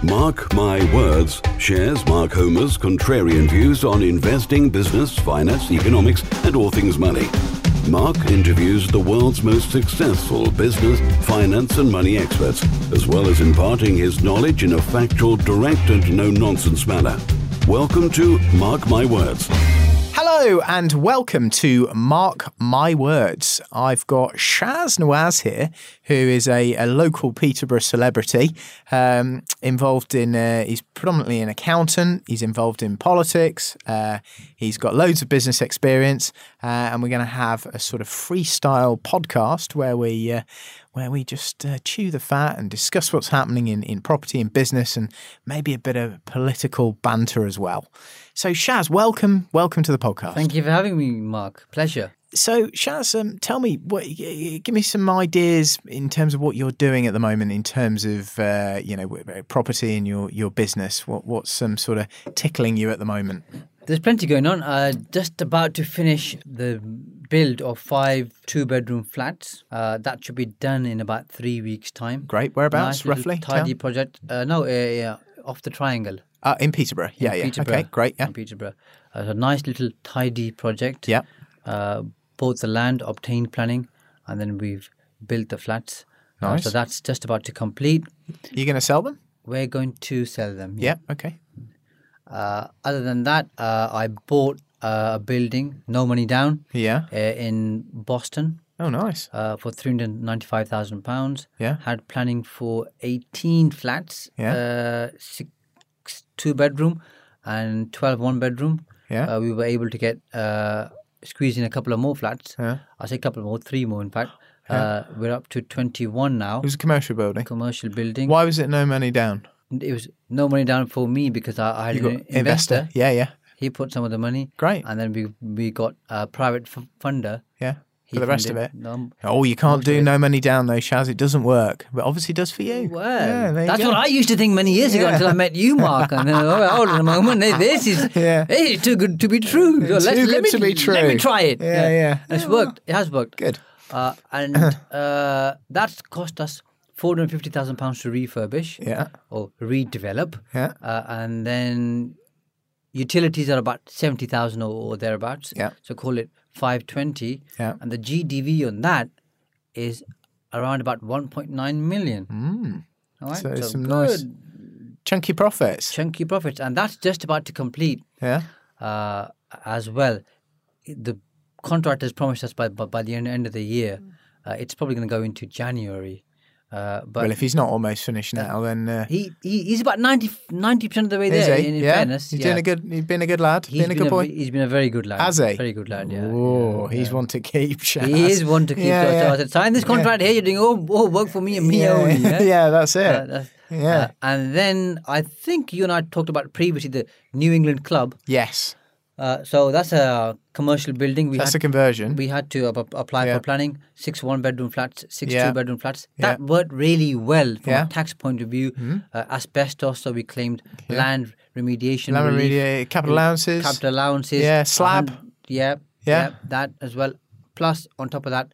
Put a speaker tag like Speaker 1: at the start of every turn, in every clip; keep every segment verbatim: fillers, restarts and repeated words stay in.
Speaker 1: Mark My Words shares Mark Homer's contrarian views on investing, business, finance, economics, and all things money. Mark interviews the world's most successful business, finance, and money experts, as well as imparting his knowledge in a factual, direct, and no-nonsense manner. Welcome to Mark My Words.
Speaker 2: Hello and welcome to Mark My Words. I've got Shaz Nawaz here, who is a, a local Peterborough celebrity, um, involved in, uh, he's predominantly an accountant, he's involved in politics, uh, he's got loads of business experience, uh, and we're going to have a sort of freestyle podcast where we uh, where we just uh, chew the fat and discuss what's happening in, in property and business and maybe a bit of political banter as well. So Shaz, welcome, welcome to the podcast.
Speaker 3: Thank you for having me, Mark. Pleasure.
Speaker 2: So Shaz, um, tell me, what, give me some ideas in terms of what you're doing at the moment in terms of, uh, you know, property and your, your business. What What's some sort of tickling you at the moment?
Speaker 3: There's plenty going on. Uh, just about to finish the build of five two-bedroom flats. Uh, that should be done in about three weeks' time.
Speaker 2: Great. Whereabouts,
Speaker 3: nice
Speaker 2: roughly?
Speaker 3: Tidy
Speaker 2: Town?
Speaker 3: project. Uh, no, uh, yeah, off the triangle.
Speaker 2: Uh, in Peterborough. Yeah,
Speaker 3: in
Speaker 2: yeah.
Speaker 3: Peterborough,
Speaker 2: Okay, great. Yeah.
Speaker 3: In Peterborough. Uh, it's a nice little tidy project.
Speaker 2: Yeah.
Speaker 3: Uh, bought the land, obtained planning, and then we've built the flats.
Speaker 2: Nice.
Speaker 3: Uh, so that's just about to complete.
Speaker 2: You're going to sell them?
Speaker 3: We're going to sell them.
Speaker 2: Yeah. yeah okay.
Speaker 3: Uh, other than that, uh, I bought uh, a building, no money down,
Speaker 2: yeah,
Speaker 3: uh, in Boston.
Speaker 2: Oh, nice.
Speaker 3: Uh, for three hundred ninety-five thousand pounds.
Speaker 2: Yeah.
Speaker 3: Had planning for eighteen flats,
Speaker 2: yeah.
Speaker 3: uh, six two-bedroom and twelve one-bedroom.
Speaker 2: Yeah.
Speaker 3: Uh, we were able to get, uh, squeeze in a couple of more flats.
Speaker 2: Yeah.
Speaker 3: I say a couple more, three more in fact.
Speaker 2: Yeah.
Speaker 3: Uh, we're up to twenty-one now.
Speaker 2: It was a commercial building.
Speaker 3: Commercial building.
Speaker 2: Why was it no money down?
Speaker 3: It was no money down for me because I, I had
Speaker 2: You
Speaker 3: an
Speaker 2: got
Speaker 3: investor.
Speaker 2: investor. Yeah, yeah.
Speaker 3: He put some of the money.
Speaker 2: Great.
Speaker 3: And then we we got a private f- funder.
Speaker 2: Yeah.
Speaker 3: He
Speaker 2: For the rest
Speaker 3: funded,
Speaker 2: of it.
Speaker 3: No,
Speaker 2: oh, you can't
Speaker 3: most
Speaker 2: do
Speaker 3: of it.
Speaker 2: no money down though, Shaz. It doesn't work. But obviously it does for you.
Speaker 3: Well,
Speaker 2: yeah, there you
Speaker 3: that's
Speaker 2: go.
Speaker 3: what I used to think many years ago
Speaker 2: Yeah.
Speaker 3: until I met you, Mark. And then, oh, hold on a moment. This is
Speaker 2: Yeah.
Speaker 3: this is too good to be true. So
Speaker 2: Too
Speaker 3: let's,
Speaker 2: good
Speaker 3: let me,
Speaker 2: to be true.
Speaker 3: Let me try it.
Speaker 2: Yeah, yeah.
Speaker 3: And it's worked. It has worked.
Speaker 2: Good.
Speaker 3: Uh, and uh, that's cost us four hundred fifty thousand pounds to refurbish
Speaker 2: Yeah.
Speaker 3: or redevelop.
Speaker 2: Yeah.
Speaker 3: Uh, and then utilities are about seventy thousand or, or thereabouts.
Speaker 2: Yeah.
Speaker 3: So call it five twenty.
Speaker 2: Yeah.
Speaker 3: And the G D V on that is around about one point nine million.
Speaker 2: Mm.
Speaker 3: All right.
Speaker 2: So,
Speaker 3: So
Speaker 2: some
Speaker 3: good,
Speaker 2: nice chunky profits.
Speaker 3: chunky profits. And that's just about to complete
Speaker 2: Yeah.
Speaker 3: uh, as well. The contractors promised us by, by, by the end, end of the year, uh, it's probably going to go into January. Uh, but
Speaker 2: Well, if he's not almost finished now, then uh,
Speaker 3: he, he he's about ninety percent of the way
Speaker 2: is
Speaker 3: there,
Speaker 2: he?
Speaker 3: in, in
Speaker 2: yeah.
Speaker 3: fairness.
Speaker 2: He's
Speaker 3: yeah.
Speaker 2: doing a good. He's been a good lad.
Speaker 3: He's
Speaker 2: been a good boy.
Speaker 3: He's been a very good lad.
Speaker 2: Has he?
Speaker 3: Very good lad, yeah.
Speaker 2: Oh,
Speaker 3: yeah,
Speaker 2: he's
Speaker 3: yeah.
Speaker 2: one to keep. Shaz.
Speaker 3: He is one to keep.
Speaker 2: Yeah,
Speaker 3: so,
Speaker 2: yeah.
Speaker 3: so I said, sign this contract here. You're doing all, all work for me and me
Speaker 2: yeah,
Speaker 3: only. Yeah,
Speaker 2: yeah, that's it.
Speaker 3: Uh, that's-
Speaker 2: yeah.
Speaker 3: uh, and then I think you and I talked about previously the New England Club.
Speaker 2: yes.
Speaker 3: Uh, so that's a commercial building. We
Speaker 2: That's
Speaker 3: had,
Speaker 2: a conversion.
Speaker 3: We had to uh, apply
Speaker 2: Yeah.
Speaker 3: for planning. Six one-bedroom flats, six
Speaker 2: Yeah.
Speaker 3: two-bedroom flats.
Speaker 2: Yeah.
Speaker 3: That worked really well from
Speaker 2: Yeah.
Speaker 3: a tax point of view.
Speaker 2: Mm-hmm.
Speaker 3: Uh, asbestos, so we claimed
Speaker 2: Yeah.
Speaker 3: land remediation,
Speaker 2: Land
Speaker 3: relief,
Speaker 2: remediation, capital allowances.
Speaker 3: capital allowances.
Speaker 2: Yeah, slab.
Speaker 3: and- yeah,
Speaker 2: Yeah.
Speaker 3: yeah, that as well. Plus, on top of that,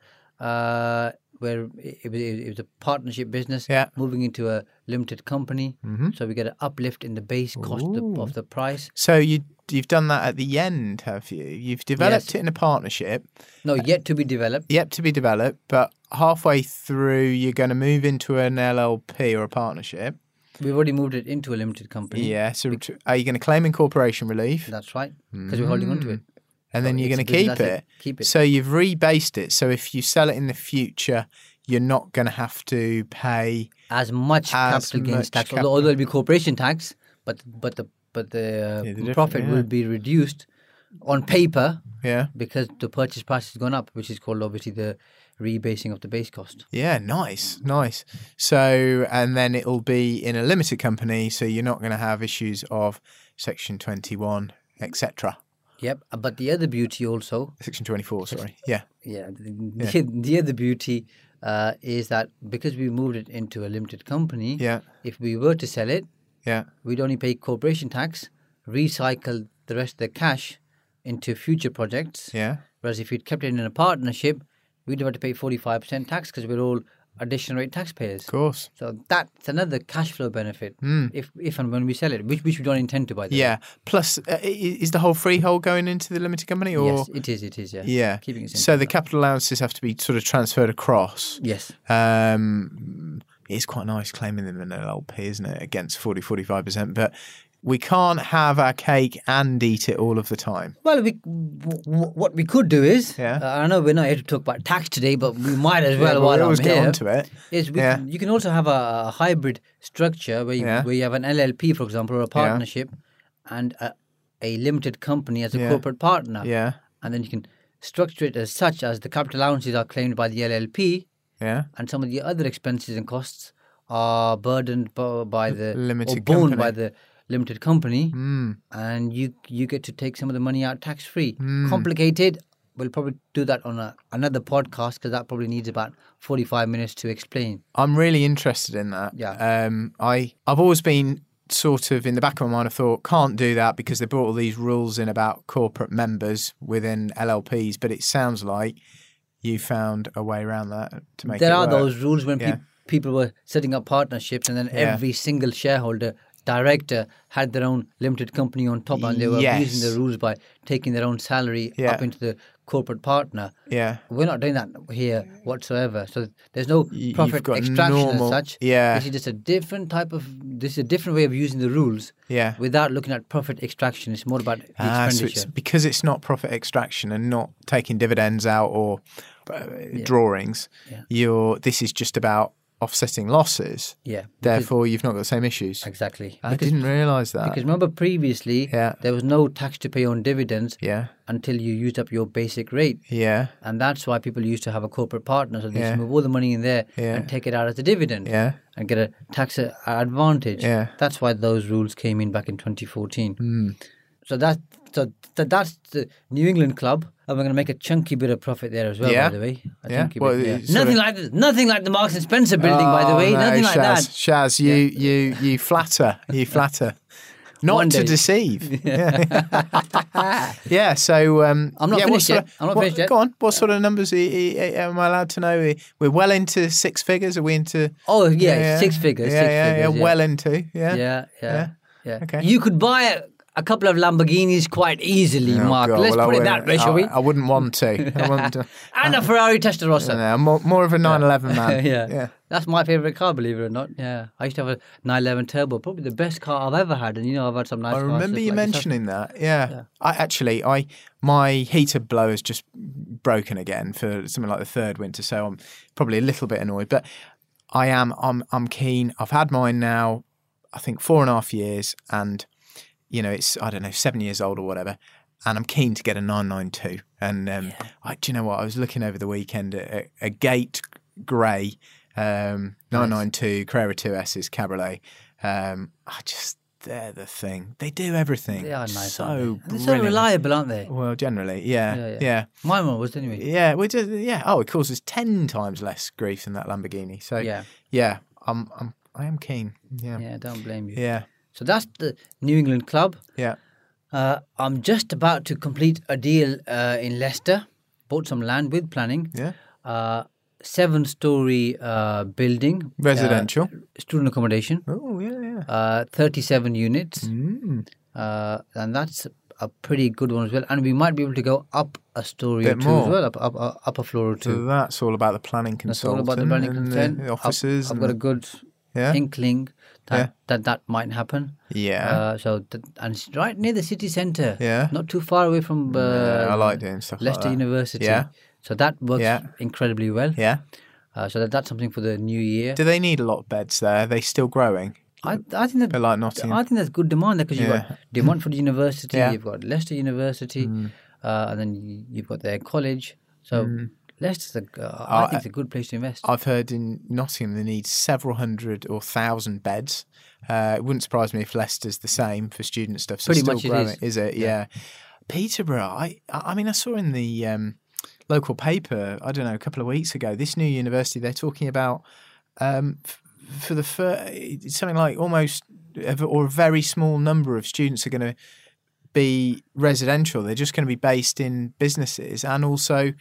Speaker 3: uh, where it, it, was- it was a partnership business,
Speaker 2: Yeah.
Speaker 3: moving into a limited company.
Speaker 2: Mhm.
Speaker 3: So we get an uplift in the base cost of the,
Speaker 2: Ooh.
Speaker 3: of the price.
Speaker 2: So you you've done that at the end, have you? You've developed
Speaker 3: Yes.
Speaker 2: it in a partnership,
Speaker 3: No, yet to be developed.
Speaker 2: yet to be developed, but halfway through you're going to move into an L L P or a partnership.
Speaker 3: We've already moved it into a limited company.
Speaker 2: Yeah. So t- are you going to claim incorporation relief,
Speaker 3: That's right, because we're holding on to it.
Speaker 2: and then
Speaker 3: So
Speaker 2: you're
Speaker 3: it's
Speaker 2: going to
Speaker 3: a
Speaker 2: keep
Speaker 3: business
Speaker 2: it?
Speaker 3: asset. Keep it.
Speaker 2: So you've rebased it. So if you sell it in the future, you're not going to have to pay.
Speaker 3: As much
Speaker 2: As
Speaker 3: capital gains
Speaker 2: much
Speaker 3: tax,
Speaker 2: capital-
Speaker 3: although, although it'll be corporation tax, but but the but the uh,
Speaker 2: Yeah, the diff-
Speaker 3: profit
Speaker 2: yeah.
Speaker 3: will be reduced on paper
Speaker 2: Yeah.
Speaker 3: because the purchase price has gone up, which is called obviously the rebasing of the base cost.
Speaker 2: Yeah, nice, nice. So, and then it'll be in a limited company, so you're not going to have issues of Section twenty-one, et cetera.
Speaker 3: Yep, uh, but the other beauty also,
Speaker 2: Section twenty-four, sorry. Yeah,
Speaker 3: yeah, the, the, the other beauty uh, is that because we moved it into a limited company,
Speaker 2: yeah,
Speaker 3: if we were to sell it,
Speaker 2: yeah.
Speaker 3: we'd only pay corporation tax, recycle the rest of the cash into future projects.
Speaker 2: Yeah.
Speaker 3: Whereas if we'd kept it in a partnership, we'd have to pay forty-five percent tax because we're all additional rate taxpayers.
Speaker 2: Of course.
Speaker 3: So that's another cash flow benefit
Speaker 2: Mm.
Speaker 3: if if and when we sell it, which which we don't intend to, by the way.
Speaker 2: Yeah. Plus, uh, i- is the whole freehold going into the limited company? Or?
Speaker 3: Yes, it is. It is. Yeah.
Speaker 2: Yeah.
Speaker 3: Keeping it simple.
Speaker 2: So the capital allowances have to be sort of transferred across.
Speaker 3: Yes.
Speaker 2: Um, it's quite nice claiming them in an L P, isn't it, against forty, forty-five percent. But we can't have our cake and eat it all of the time.
Speaker 3: Well, we w- w- what we could do is,
Speaker 2: Yeah.
Speaker 3: uh, I know we're not here to talk about tax today, but we might as well
Speaker 2: Yeah, but
Speaker 3: while
Speaker 2: we
Speaker 3: I'm
Speaker 2: always get
Speaker 3: here.
Speaker 2: onto it.
Speaker 3: Is we
Speaker 2: Yeah.
Speaker 3: can, you can also have a, a hybrid structure where you,
Speaker 2: Yeah.
Speaker 3: where you have an L L P, for example, or a partnership, and a, a limited company as a
Speaker 2: Yeah.
Speaker 3: corporate partner.
Speaker 2: Yeah.
Speaker 3: And then you can structure it as such as the capital allowances are claimed by the L L P,
Speaker 2: Yeah.
Speaker 3: and some of the other expenses and costs are burdened by, by the
Speaker 2: Limited
Speaker 3: or borne
Speaker 2: company.
Speaker 3: by the limited company,
Speaker 2: Mm.
Speaker 3: and you you get to take some of the money out tax free.
Speaker 2: Mm.
Speaker 3: Complicated. We'll probably do that on a, another podcast because that probably needs about forty-five minutes to explain.
Speaker 2: I'm really interested in that.
Speaker 3: Yeah.
Speaker 2: Um, I, I've always been sort of in the back of my mind, I thought, can't do that because they brought all these rules in about corporate members within L L Ps. But it sounds like you found a way around that to make
Speaker 3: There
Speaker 2: it
Speaker 3: are
Speaker 2: work.
Speaker 3: those rules when
Speaker 2: Yeah.
Speaker 3: peop people were setting up partnerships, and then
Speaker 2: Yeah.
Speaker 3: every single shareholder director had their own limited company on top, and they were
Speaker 2: Yes.
Speaker 3: abusing the rules by taking their own salary
Speaker 2: Yeah.
Speaker 3: up into the corporate partner.
Speaker 2: Yeah.
Speaker 3: We're not doing that here whatsoever. So there's no
Speaker 2: Y- you've
Speaker 3: profit
Speaker 2: got
Speaker 3: extraction
Speaker 2: normal-
Speaker 3: as such.
Speaker 2: yeah.
Speaker 3: This is just a different type of. This is a different way of using the rules.
Speaker 2: Yeah.
Speaker 3: Without looking at profit extraction, it's more about the
Speaker 2: Ah, so
Speaker 3: expenditure.
Speaker 2: it's because it's not profit extraction and not taking dividends out or uh, drawings.
Speaker 3: Yeah.
Speaker 2: You're. This is just about offsetting losses.
Speaker 3: yeah. because-
Speaker 2: Therefore, you've not got the same issues.
Speaker 3: exactly.
Speaker 2: I didn't realise that.
Speaker 3: Because remember previously,
Speaker 2: Yeah.
Speaker 3: there was no tax to pay on dividends
Speaker 2: yeah.
Speaker 3: until you used up your basic rate.
Speaker 2: Yeah.
Speaker 3: And that's why people used to have a corporate partner. So they
Speaker 2: Yeah.
Speaker 3: used to move all the money in there
Speaker 2: Yeah.
Speaker 3: and take it out as a dividend
Speaker 2: Yeah.
Speaker 3: and get a tax a- advantage.
Speaker 2: Yeah.
Speaker 3: That's why those rules came in back in twenty fourteen.
Speaker 2: Mm.
Speaker 3: So that so th- that's the New England club, and we're going to make a chunky bit of profit there as well.
Speaker 2: Yeah.
Speaker 3: By the way, a
Speaker 2: Yeah.
Speaker 3: chunky
Speaker 2: Well,
Speaker 3: bit. Yeah.
Speaker 2: it's sort
Speaker 3: Nothing
Speaker 2: of-
Speaker 3: like this, nothing like the Marks and Spencer building. by the
Speaker 2: Oh,
Speaker 3: way,
Speaker 2: no,
Speaker 3: nothing like
Speaker 2: Shaz,
Speaker 3: that.
Speaker 2: Shaz, you, you, you flatter. You flatter. Not
Speaker 3: One
Speaker 2: to
Speaker 3: day.
Speaker 2: deceive. Yeah. yeah. So um,
Speaker 3: I'm not
Speaker 2: yeah,
Speaker 3: finished
Speaker 2: what
Speaker 3: yet.
Speaker 2: sort of-
Speaker 3: I'm not
Speaker 2: what-
Speaker 3: finished yet.
Speaker 2: Go on. What sort of numbers are, are- am I allowed to know? We're well into six figures. Are we into?
Speaker 3: Oh yeah, six figures.
Speaker 2: Yeah,
Speaker 3: six
Speaker 2: yeah,
Speaker 3: figures,
Speaker 2: yeah. Well into. Yeah.
Speaker 3: yeah, yeah, yeah.
Speaker 2: Yeah. Okay.
Speaker 3: You could buy a, a couple of Lamborghinis quite easily,
Speaker 2: Oh,
Speaker 3: Mark.
Speaker 2: God,
Speaker 3: Let's
Speaker 2: well, I
Speaker 3: put it
Speaker 2: wouldn't-
Speaker 3: that way, shall we?
Speaker 2: I, I wouldn't want to. I wouldn't, uh,
Speaker 3: And a Ferrari Testarossa.
Speaker 2: no, I'm more, more of a nine eleven man.
Speaker 3: yeah.
Speaker 2: Yeah.
Speaker 3: That's my favourite car, believe it or not. Yeah. I used to have a nine eleven Turbo, probably the best car I've ever had. And you know, I've had some nice
Speaker 2: I
Speaker 3: cars.
Speaker 2: remember
Speaker 3: just
Speaker 2: you
Speaker 3: like yourself.
Speaker 2: mentioning that. Yeah.
Speaker 3: Yeah.
Speaker 2: I actually, I my heater blower's just broken again for something like the third winter, so I'm probably a little bit annoyed. But I am, I'm, I'm keen. I've had mine now, I think four and a half years, and you know, it's I don't know, seven years old or whatever. And I'm keen to get a nine ninety-two. And um, I, do you know what? I was looking over the weekend at a, a Gate Grey um, nine ninety-two Carrera two S's Cabriolet. Um, I just, they're the thing. They do everything.
Speaker 3: They are nice.
Speaker 2: So
Speaker 3: aren't they? And they're so
Speaker 2: brilliant.
Speaker 3: reliable, aren't they?
Speaker 2: Well, generally, yeah,
Speaker 3: Yeah,
Speaker 2: yeah,
Speaker 3: yeah.
Speaker 2: yeah.
Speaker 3: My one was anyway.
Speaker 2: Yeah, we just, yeah. Oh, it causes ten times less grief than that Lamborghini. So
Speaker 3: Yeah.
Speaker 2: yeah, I'm, I'm, I am keen. Yeah, yeah,
Speaker 3: Yeah, don't blame you.
Speaker 2: yeah,
Speaker 3: So that's the New England club.
Speaker 2: yeah.
Speaker 3: Uh, I'm just about to complete a deal uh, in Leicester. Bought some land with planning.
Speaker 2: Yeah.
Speaker 3: Uh, seven-story uh, building.
Speaker 2: Residential.
Speaker 3: Uh, student accommodation.
Speaker 2: Oh, yeah, yeah.
Speaker 3: Uh, thirty-seven units.
Speaker 2: Mm.
Speaker 3: Uh, and that's a pretty good one as well. And we might be able to go up a story
Speaker 2: Bit
Speaker 3: or two
Speaker 2: more.
Speaker 3: as well, up, up, up, up a floor or
Speaker 2: So
Speaker 3: two.
Speaker 2: that's all about the planning
Speaker 3: That's all
Speaker 2: consultant.
Speaker 3: about the planning
Speaker 2: and
Speaker 3: consent.
Speaker 2: the officers.
Speaker 3: I've, I've
Speaker 2: and
Speaker 3: got a
Speaker 2: the-
Speaker 3: good
Speaker 2: yeah,
Speaker 3: inkling that,
Speaker 2: Yeah.
Speaker 3: that that might happen.
Speaker 2: yeah.
Speaker 3: Uh, so th- and it's right near the city centre.
Speaker 2: Yeah.
Speaker 3: Not too far away from uh,
Speaker 2: Yeah, I like doing stuff like
Speaker 3: Leicester
Speaker 2: that.
Speaker 3: University.
Speaker 2: Yeah.
Speaker 3: So that works
Speaker 2: Yeah.
Speaker 3: incredibly well.
Speaker 2: yeah.
Speaker 3: Uh, so that, that's something for the new year.
Speaker 2: Do they need a lot of beds there? Are they still growing?
Speaker 3: I I think that
Speaker 2: They're like Nottingham.
Speaker 3: I think there's good demand there because you've
Speaker 2: Yeah.
Speaker 3: got De Montfort University,
Speaker 2: Yeah.
Speaker 3: you've got Leicester University,
Speaker 2: Mm.
Speaker 3: uh, and then you- you've got their college. So
Speaker 2: Mm.
Speaker 3: Leicester's a, uh, I
Speaker 2: Uh,
Speaker 3: think it's a good place to invest.
Speaker 2: I've heard in Nottingham they need several hundred or thousand beds. Uh, it wouldn't surprise me if Leicester's the same for student stuff. So
Speaker 3: Pretty
Speaker 2: still
Speaker 3: much it
Speaker 2: growing,
Speaker 3: is.
Speaker 2: is it? Yeah. Peterborough. I, I mean, I saw in the um, local paper. I don't know, a couple of weeks ago. This new university, they're talking about um, f- for the fir- it's something like almost a- or a very small number of students are going to be residential. They're just going to be based in businesses, and also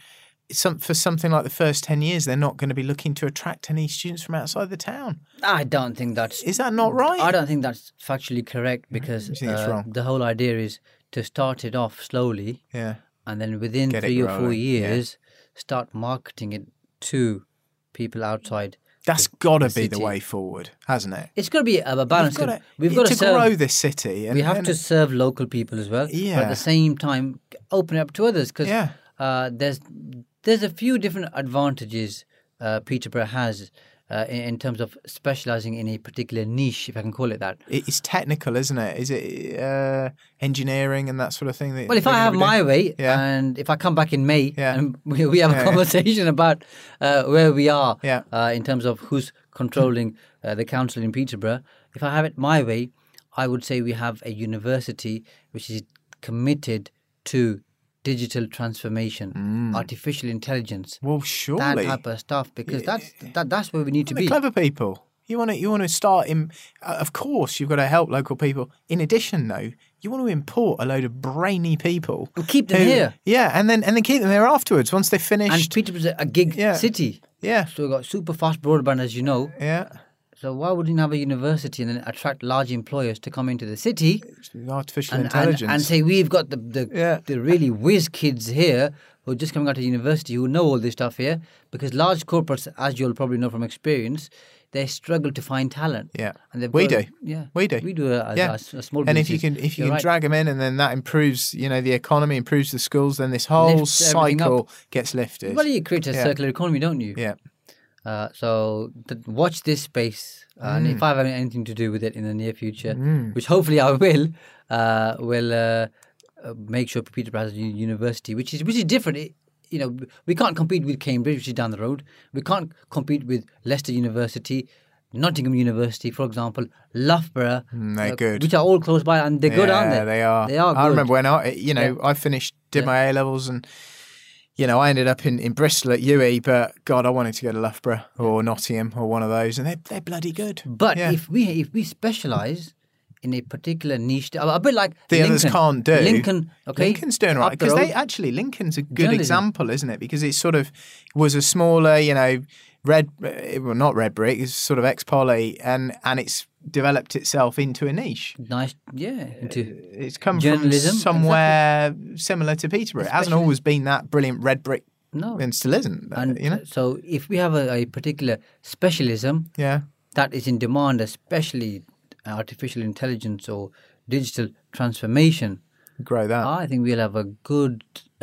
Speaker 2: some for something like the first ten years, they're not going to be looking to attract any students from outside the town.
Speaker 3: I don't think that's...
Speaker 2: Is that not right?
Speaker 3: I don't think that's factually correct because
Speaker 2: You think it's
Speaker 3: uh,
Speaker 2: wrong?
Speaker 3: the whole idea is to start it off slowly
Speaker 2: Yeah.
Speaker 3: and then within
Speaker 2: Get it
Speaker 3: three or four
Speaker 2: growing, yeah.
Speaker 3: years, start marketing it to people outside.
Speaker 2: That's
Speaker 3: the-
Speaker 2: got to
Speaker 3: the
Speaker 2: be the
Speaker 3: city.
Speaker 2: way forward, hasn't it?
Speaker 3: It's got to be a, a balance.
Speaker 2: We've got
Speaker 3: 'cause
Speaker 2: to,
Speaker 3: We've got to,
Speaker 2: to
Speaker 3: serve,
Speaker 2: grow this city. And,
Speaker 3: we have
Speaker 2: and-
Speaker 3: to serve local people as well. But
Speaker 2: Yeah.
Speaker 3: at the same time, open it up to others because
Speaker 2: Yeah.
Speaker 3: uh, there's there's a few different advantages uh, Peterborough has uh, in, in terms of specialising in a particular niche, if I can call it that.
Speaker 2: It's technical, isn't it? Is it uh, engineering and that sort of thing? That
Speaker 3: Well, if
Speaker 2: they're
Speaker 3: I
Speaker 2: gonna
Speaker 3: have
Speaker 2: be
Speaker 3: my
Speaker 2: doing?
Speaker 3: way,
Speaker 2: Yeah.
Speaker 3: and if I come back in May,
Speaker 2: Yeah.
Speaker 3: and we, we have a
Speaker 2: Yeah, yeah.
Speaker 3: conversation about uh, where we are
Speaker 2: Yeah.
Speaker 3: uh, in terms of who's controlling uh, the council in Peterborough, if I have it my way, I would say we have a university which is committed to digital transformation, artificial intelligence,
Speaker 2: Well,
Speaker 3: that
Speaker 2: surely.
Speaker 3: type of stuff, because that's that, that's where we need to
Speaker 2: the
Speaker 3: be.
Speaker 2: clever people. You want to you want to start in. Uh, of course, you've got to help local people. In addition, though, you want to import a load of brainy people
Speaker 3: And keep them
Speaker 2: who-
Speaker 3: here.
Speaker 2: Yeah, and then and then keep them here afterwards once they've
Speaker 3: And
Speaker 2: finished.
Speaker 3: Peterborough's a, a gig
Speaker 2: Yeah.
Speaker 3: city.
Speaker 2: yeah,
Speaker 3: So we've got super fast broadband, as you know.
Speaker 2: yeah.
Speaker 3: So why wouldn't you have a university and then attract large employers to come into the city
Speaker 2: Artificial
Speaker 3: and, and,
Speaker 2: intelligence.
Speaker 3: and say we've got the the,
Speaker 2: Yeah.
Speaker 3: the really whiz kids here who are just coming out of university who know all this stuff here? Because large corporates, as you'll probably know from experience, they struggle to find talent.
Speaker 2: Yeah.
Speaker 3: and they've
Speaker 2: We
Speaker 3: got-
Speaker 2: do.
Speaker 3: Yeah,
Speaker 2: We do.
Speaker 3: We do a, a,
Speaker 2: Yeah.
Speaker 3: a, a small.
Speaker 2: and if you
Speaker 3: businesses.
Speaker 2: can if you
Speaker 3: You're
Speaker 2: can
Speaker 3: right.
Speaker 2: drag them in, and then that improves, you know, the economy, improves the schools, then this whole
Speaker 3: Lifts everything
Speaker 2: cycle gets lifted.
Speaker 3: well, you create a
Speaker 2: Yeah.
Speaker 3: circular economy, don't you?
Speaker 2: Yeah.
Speaker 3: Uh, so th- watch this space, uh, and
Speaker 2: Mm.
Speaker 3: if I have anything to do with it in the near future, which hopefully I will, uh, will uh, uh, make sure Peterborough has a u- university, which is which is different. It, you know, we can't compete with Cambridge, which is down the road. We can't compete with Leicester University, Nottingham University, for example, Loughborough.
Speaker 2: Mm, they're
Speaker 3: uh,
Speaker 2: good.
Speaker 3: Which are all close by, and they're good, aren't
Speaker 2: Yeah,
Speaker 3: they?
Speaker 2: they are.
Speaker 3: They are
Speaker 2: I
Speaker 3: good.
Speaker 2: remember when I, you know,
Speaker 3: Yeah.
Speaker 2: I finished, did
Speaker 3: Yeah.
Speaker 2: my A levels, and you know, I ended up in, in Bristol at U E, but God, I wanted to go to Loughborough or Nottingham or one of those, and they're they're bloody good.
Speaker 3: But
Speaker 2: Yeah.
Speaker 3: if we if we specialise in a particular niche, a a bit like
Speaker 2: the others
Speaker 3: Lincoln.
Speaker 2: can't do.
Speaker 3: Lincoln, okay,
Speaker 2: Lincoln's doing
Speaker 3: up
Speaker 2: right
Speaker 3: the
Speaker 2: because they
Speaker 3: road.
Speaker 2: actually Lincoln's a good
Speaker 3: Journalism.
Speaker 2: example, isn't it? Because it sort of was a smaller, you know, red, uh, well, not red brick, it's sort of ex poly, and and it's developed itself into a niche.
Speaker 3: nice, yeah, into
Speaker 2: It's come
Speaker 3: Journalism,
Speaker 2: from somewhere similar to Peterborough. It hasn't
Speaker 3: Especially-
Speaker 2: always been that brilliant red brick,
Speaker 3: no.
Speaker 2: and still isn't. uh,
Speaker 3: And
Speaker 2: you know,
Speaker 3: so if we have a, a particular specialism
Speaker 2: yeah.
Speaker 3: that is in demand, especially artificial intelligence or digital transformation,
Speaker 2: Grow that.
Speaker 3: I think we'll have a good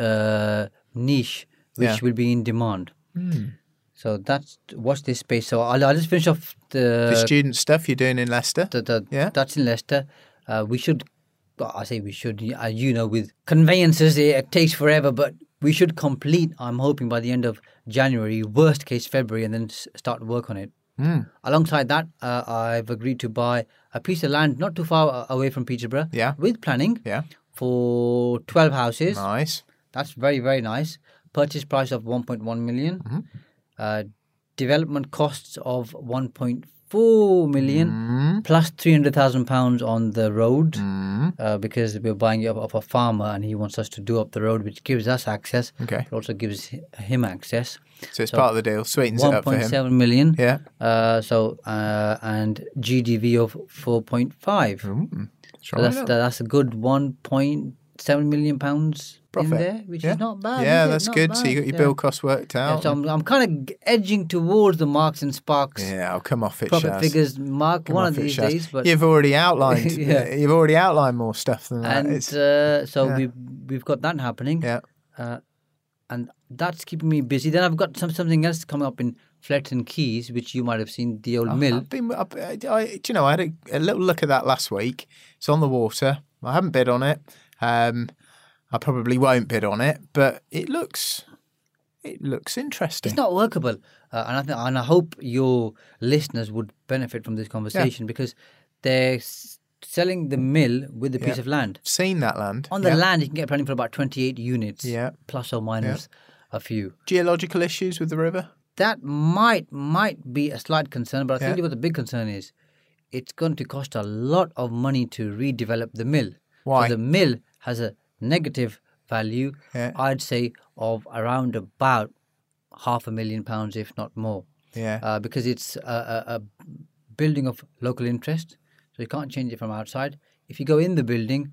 Speaker 3: uh, niche which
Speaker 2: Yeah.
Speaker 3: will be in demand.
Speaker 2: Hmm.
Speaker 3: So that's watch this space. So I'll, I'll just finish off the
Speaker 2: the student stuff you're doing in Leicester.
Speaker 3: the, the,
Speaker 2: Yeah.
Speaker 3: that's in Leicester. Uh, we should, well, I say we should, uh, you know, with conveyances, it, it takes forever, but we should complete, I'm hoping, by the end of January, worst case February, and then s- start work on it.
Speaker 2: Mm.
Speaker 3: Alongside that, uh, I've agreed to buy a piece of land not too far a- away from Peterborough
Speaker 2: Yeah.
Speaker 3: with planning
Speaker 2: Yeah.
Speaker 3: for twelve houses.
Speaker 2: Nice.
Speaker 3: That's very, very nice. Purchase price of one point one million.
Speaker 2: Mm-hmm.
Speaker 3: Uh, development costs of one point four million
Speaker 2: Mm.
Speaker 3: plus three hundred thousand pounds on the road
Speaker 2: Mm.
Speaker 3: uh, because we're buying it off a farmer and he wants us to do up the road, which gives us access.
Speaker 2: Okay.
Speaker 3: It also gives hi- him access.
Speaker 2: So it's
Speaker 3: So
Speaker 2: part of the deal. Sweetens it
Speaker 3: One
Speaker 2: up for
Speaker 3: point
Speaker 2: him.
Speaker 3: seven million.
Speaker 2: Yeah.
Speaker 3: Uh, so uh, and G D V of four point five.
Speaker 2: Mm.
Speaker 3: So that's that's a good one point seven million pounds
Speaker 2: Profit.
Speaker 3: in there, which
Speaker 2: Yeah.
Speaker 3: is not bad.
Speaker 2: Yeah,
Speaker 3: is it?
Speaker 2: that's
Speaker 3: Not
Speaker 2: good. So you
Speaker 3: bad.
Speaker 2: got your
Speaker 3: Yeah.
Speaker 2: bill costs worked
Speaker 3: Yeah,
Speaker 2: out.
Speaker 3: so I'm, I'm kind of edging towards the Marks and Sparks
Speaker 2: Yeah, I'll come off it,
Speaker 3: profit
Speaker 2: Shaz.
Speaker 3: figures mark
Speaker 2: Come
Speaker 3: one
Speaker 2: off
Speaker 3: of
Speaker 2: it,
Speaker 3: these
Speaker 2: Shaz.
Speaker 3: days. But
Speaker 2: You've already outlined.
Speaker 3: Yeah.
Speaker 2: You've already outlined more stuff than that.
Speaker 3: and
Speaker 2: It's,
Speaker 3: uh, so
Speaker 2: yeah.
Speaker 3: we've we've got that happening.
Speaker 2: yeah.
Speaker 3: Uh, and that's keeping me busy. Then I've got some something else coming up in Fletton Keys, which you might have seen, the old mill.
Speaker 2: I've been, I've, I, I, do you know, I had a, a little look at that last week. It's on the water. I haven't bid on it. Um, I probably won't bid on it, but it looks, it looks interesting.
Speaker 3: It's not workable, uh, and I th- and I hope your listeners would benefit from this conversation because they're s- selling the mill with a piece
Speaker 2: Yeah.
Speaker 3: of land.
Speaker 2: I've seen that land.
Speaker 3: On the
Speaker 2: Yeah.
Speaker 3: land, you can get planning for about twenty-eight units,
Speaker 2: Yeah.
Speaker 3: plus or minus a few.
Speaker 2: Geological issues with the river.
Speaker 3: That might might be a slight concern, but I'll
Speaker 2: Yeah.
Speaker 3: tell you what the big concern is. It's going to cost a lot of money to redevelop the mill.
Speaker 2: Why?
Speaker 3: So the mill has a negative value,
Speaker 2: Yeah.
Speaker 3: I'd say, of around about half a million pounds, if not more.
Speaker 2: Yeah.
Speaker 3: Uh, because it's a, a, a building of local interest, so you can't change it from outside. If you go in the building,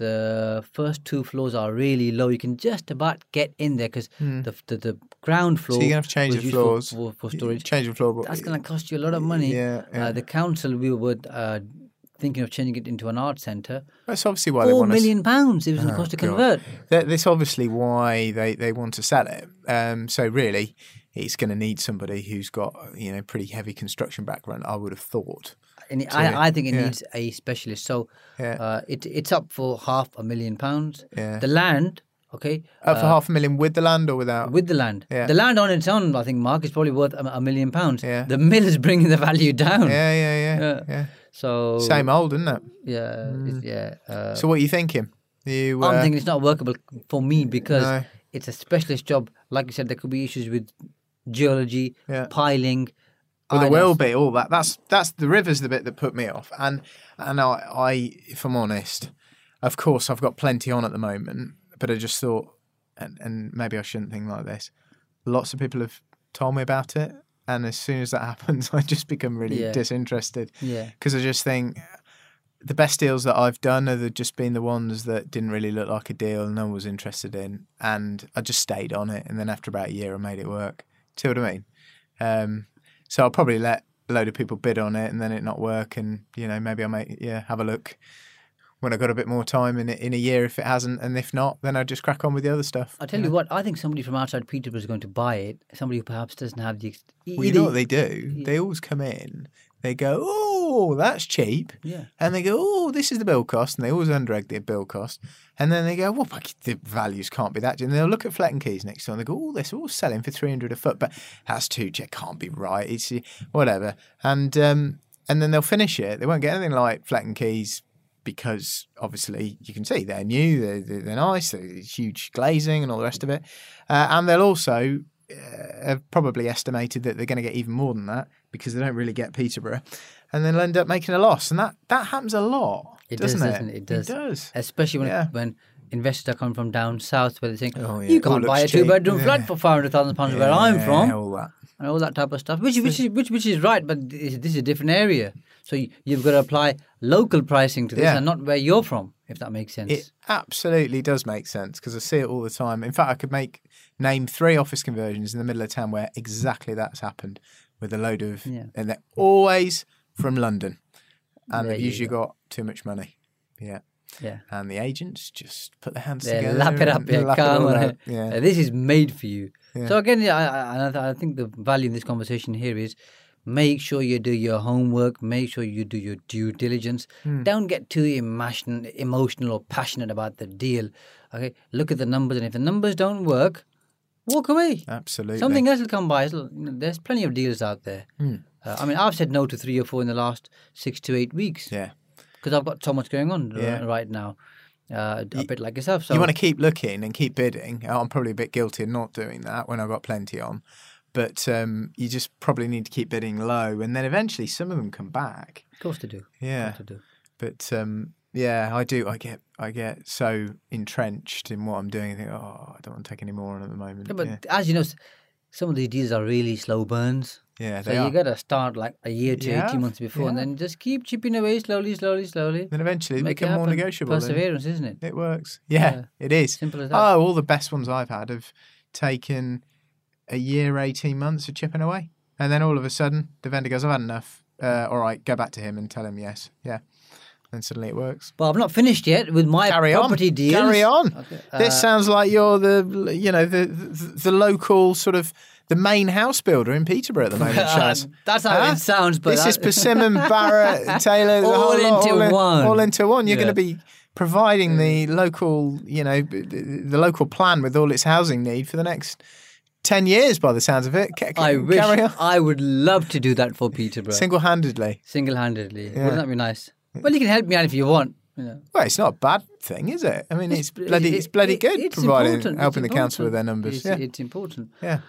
Speaker 3: the first two floors are really low. You can just about get in there because
Speaker 2: Hmm.
Speaker 3: the, the the ground floor.
Speaker 2: So you're gonna have to change
Speaker 3: was
Speaker 2: the
Speaker 3: used for-
Speaker 2: floors.
Speaker 3: for, for storage.
Speaker 2: Change the floor. but-
Speaker 3: That's going to cost you a lot of money.
Speaker 2: Yeah, yeah.
Speaker 3: Uh, the council, we were uh, thinking of changing it into an art centre.
Speaker 2: That's obviously why they
Speaker 3: Four
Speaker 2: want us.
Speaker 3: million pounds it was going to
Speaker 2: Oh,
Speaker 3: cost to
Speaker 2: God.
Speaker 3: convert.
Speaker 2: That- That's obviously why they, they want to sell it. Um, so really, it's going to need somebody who's got you know pretty heavy construction background. I would have thought.
Speaker 3: And it-
Speaker 2: So,
Speaker 3: I, I think it
Speaker 2: yeah.
Speaker 3: needs a specialist. So
Speaker 2: Yeah.
Speaker 3: uh, it it's up for half a million pounds.
Speaker 2: Yeah.
Speaker 3: The land, okay,
Speaker 2: Up for
Speaker 3: uh,
Speaker 2: half a million with the land or without?
Speaker 3: with the land.
Speaker 2: Yeah.
Speaker 3: The land on its own, I think, Mark, is probably worth a, a million pounds.
Speaker 2: Yeah.
Speaker 3: The mill is bringing the value down.
Speaker 2: yeah, yeah, yeah,
Speaker 3: Yeah.
Speaker 2: yeah.
Speaker 3: So
Speaker 2: Same old, isn't it?
Speaker 3: Yeah, it's- yeah. Uh,
Speaker 2: So what are you thinking? You, uh,
Speaker 3: I'm thinking it's not workable for me because
Speaker 2: No.
Speaker 3: it's a specialist job. Like you said, there could be issues with geology,
Speaker 2: Yeah.
Speaker 3: piling.
Speaker 2: Well, there
Speaker 3: I
Speaker 2: will
Speaker 3: don't-
Speaker 2: be all that. That's that's the river's the bit that put me off. And and I, I, if I'm honest, of course I've got plenty on at the moment. But I just thought, and and maybe I shouldn't think like this. Lots of people have told me about it, and as soon as that happens, I just become really
Speaker 3: Yeah.
Speaker 2: disinterested
Speaker 3: Yeah.
Speaker 2: because I just think the best deals that I've done are the, just been the ones that didn't really look like a deal and no one was interested in, and I just stayed on it. And then after about a year, I made it work. See what I mean? Um, so I'll probably let a load of people bid on it, and then it not work, and you know maybe I might yeah have a look when I got a bit more time in it in a year if it hasn't, and if not, then I just crack on with the other stuff.
Speaker 3: I'll tell you what, I think somebody from outside Peterborough is going to buy it. Somebody who perhaps doesn't have the. Ex-
Speaker 2: Well, you know what they do? They always come in, they go, oh, that's cheap.
Speaker 3: Yeah.
Speaker 2: And they go, oh, this is the bill cost. And they always underegg the bill cost. And then they go, well, but the values can't be that cheap. And they'll look at Fleck and Keys next door and they go, oh, they're all selling for three hundred a foot. But that's too cheap. Can't be right. It's whatever. And um, and then they'll finish it. They won't get anything like Fleck and Keys because obviously you can see they're new, they're, they're, they're nice, there's huge glazing and all the rest of it. Uh, and they'll also uh, have probably estimated that they're going to get even more than that because they don't really get Peterborough, and then they'll end up making a loss. And that, that happens a lot,
Speaker 3: It
Speaker 2: doesn't
Speaker 3: does,
Speaker 2: it?
Speaker 3: doesn't it? It does.
Speaker 2: It does.
Speaker 3: Especially when
Speaker 2: Yeah.
Speaker 3: when investors are coming from down south where they're saying,
Speaker 2: Oh, yeah.
Speaker 3: you
Speaker 2: It all
Speaker 3: can't buy a
Speaker 2: looks cheap.
Speaker 3: two-bedroom
Speaker 2: Yeah.
Speaker 3: flat for five hundred thousand pounds where I'm
Speaker 2: Yeah,
Speaker 3: from.
Speaker 2: all that.
Speaker 3: And all that type of stuff, which which is which, which is right, but this, this is a different area. So you, you've got to apply local pricing to this,
Speaker 2: Yeah.
Speaker 3: and not where you're from, if that makes sense.
Speaker 2: It absolutely does make sense because I see it all the time. In fact, I could make name three office conversions in the middle of town where exactly that's happened with a load of,
Speaker 3: Yeah.
Speaker 2: and they're always from London, and
Speaker 3: There
Speaker 2: they've
Speaker 3: you
Speaker 2: usually
Speaker 3: go.
Speaker 2: got too much money. Yeah.
Speaker 3: yeah,
Speaker 2: And the agents just put their hands
Speaker 3: they
Speaker 2: together.
Speaker 3: lap it up,
Speaker 2: and
Speaker 3: yeah,
Speaker 2: lap it
Speaker 3: come
Speaker 2: all
Speaker 3: on.
Speaker 2: up. Yeah.
Speaker 3: Uh, This is made for you.
Speaker 2: Yeah.
Speaker 3: So again, yeah, I, I, I think the value in this conversation here is make sure you do your homework, make sure you do your due diligence.
Speaker 2: Hmm.
Speaker 3: Don't get too emotion, emotional or passionate about the deal. Okay, look at the numbers, and if the numbers don't work, walk away.
Speaker 2: Absolutely.
Speaker 3: Something else will come by. It'll- you know, There's plenty of deals out there.
Speaker 2: Hmm.
Speaker 3: Uh, I mean, I've said no to three or four in the last six to eight weeks
Speaker 2: Yeah.
Speaker 3: because I've got so much going on r-
Speaker 2: Yeah.
Speaker 3: right now. Uh, a bit like yourself. So
Speaker 2: You want to keep looking and keep bidding. I'm probably a bit guilty of not doing that when I've got plenty on. But um, you just probably need to keep bidding low, and then eventually some of them come back.
Speaker 3: of course to do.
Speaker 2: Yeah.
Speaker 3: Of course to do.
Speaker 2: But um, yeah, I do. I get I get so entrenched in what I'm doing. I think, oh, I don't want to take any more on at the moment.
Speaker 3: Yeah, but
Speaker 2: yeah,
Speaker 3: as you know, s- some of these deals are really slow burns.
Speaker 2: yeah
Speaker 3: So
Speaker 2: they
Speaker 3: you
Speaker 2: are.
Speaker 3: got to start like a year to
Speaker 2: Yeah,
Speaker 3: eighteen months before, and
Speaker 2: yeah.
Speaker 3: then just keep chipping away slowly, slowly, slowly.
Speaker 2: Then eventually they
Speaker 3: Make it
Speaker 2: become more
Speaker 3: happen.
Speaker 2: negotiable. and
Speaker 3: Perseverance, isn't it?
Speaker 2: It works. Yeah,
Speaker 3: Yeah.
Speaker 2: it is.
Speaker 3: Simple as that.
Speaker 2: Oh, all the best ones I've had have taken a year, eighteen months of chipping away. And then all of a sudden, the vendor goes, I've had enough. Uh, all right, go back to him and tell him yes. Yeah. Then suddenly it works.
Speaker 3: But I'm not finished yet with my
Speaker 2: Carry
Speaker 3: property
Speaker 2: on.
Speaker 3: deals.
Speaker 2: Carry on.
Speaker 3: Okay,
Speaker 2: This
Speaker 3: uh,
Speaker 2: sounds like you're the, you know, the, the the local sort of the main house builder in Peterborough at the moment, Shaz.
Speaker 3: That's how
Speaker 2: Huh?
Speaker 3: it sounds. But
Speaker 2: This
Speaker 3: that-
Speaker 2: is Persimmon, Barrett, Taylor, the
Speaker 3: All
Speaker 2: whole lot,
Speaker 3: into
Speaker 2: all in-
Speaker 3: one.
Speaker 2: All into one. You're
Speaker 3: Yeah.
Speaker 2: going to be providing the local, you know, b- the, the local plan with all its housing need for the next ten years, by the sounds of it. Ca- ca-
Speaker 3: I wish
Speaker 2: Carry on.
Speaker 3: I would love to do that for Peterborough.
Speaker 2: Single-handedly.
Speaker 3: Single-handedly.
Speaker 2: Yeah.
Speaker 3: Wouldn't that be nice? Well, you can help me out if you want. You know.
Speaker 2: Well, it's not a bad thing, is it? I mean, it's,
Speaker 3: It's-
Speaker 2: bloody,
Speaker 3: it-
Speaker 2: it's bloody
Speaker 3: it-
Speaker 2: good
Speaker 3: it's
Speaker 2: providing,
Speaker 3: important, it's
Speaker 2: helping the council with their
Speaker 3: important.
Speaker 2: numbers.
Speaker 3: It's,
Speaker 2: Yeah,
Speaker 3: it's important.
Speaker 2: yeah.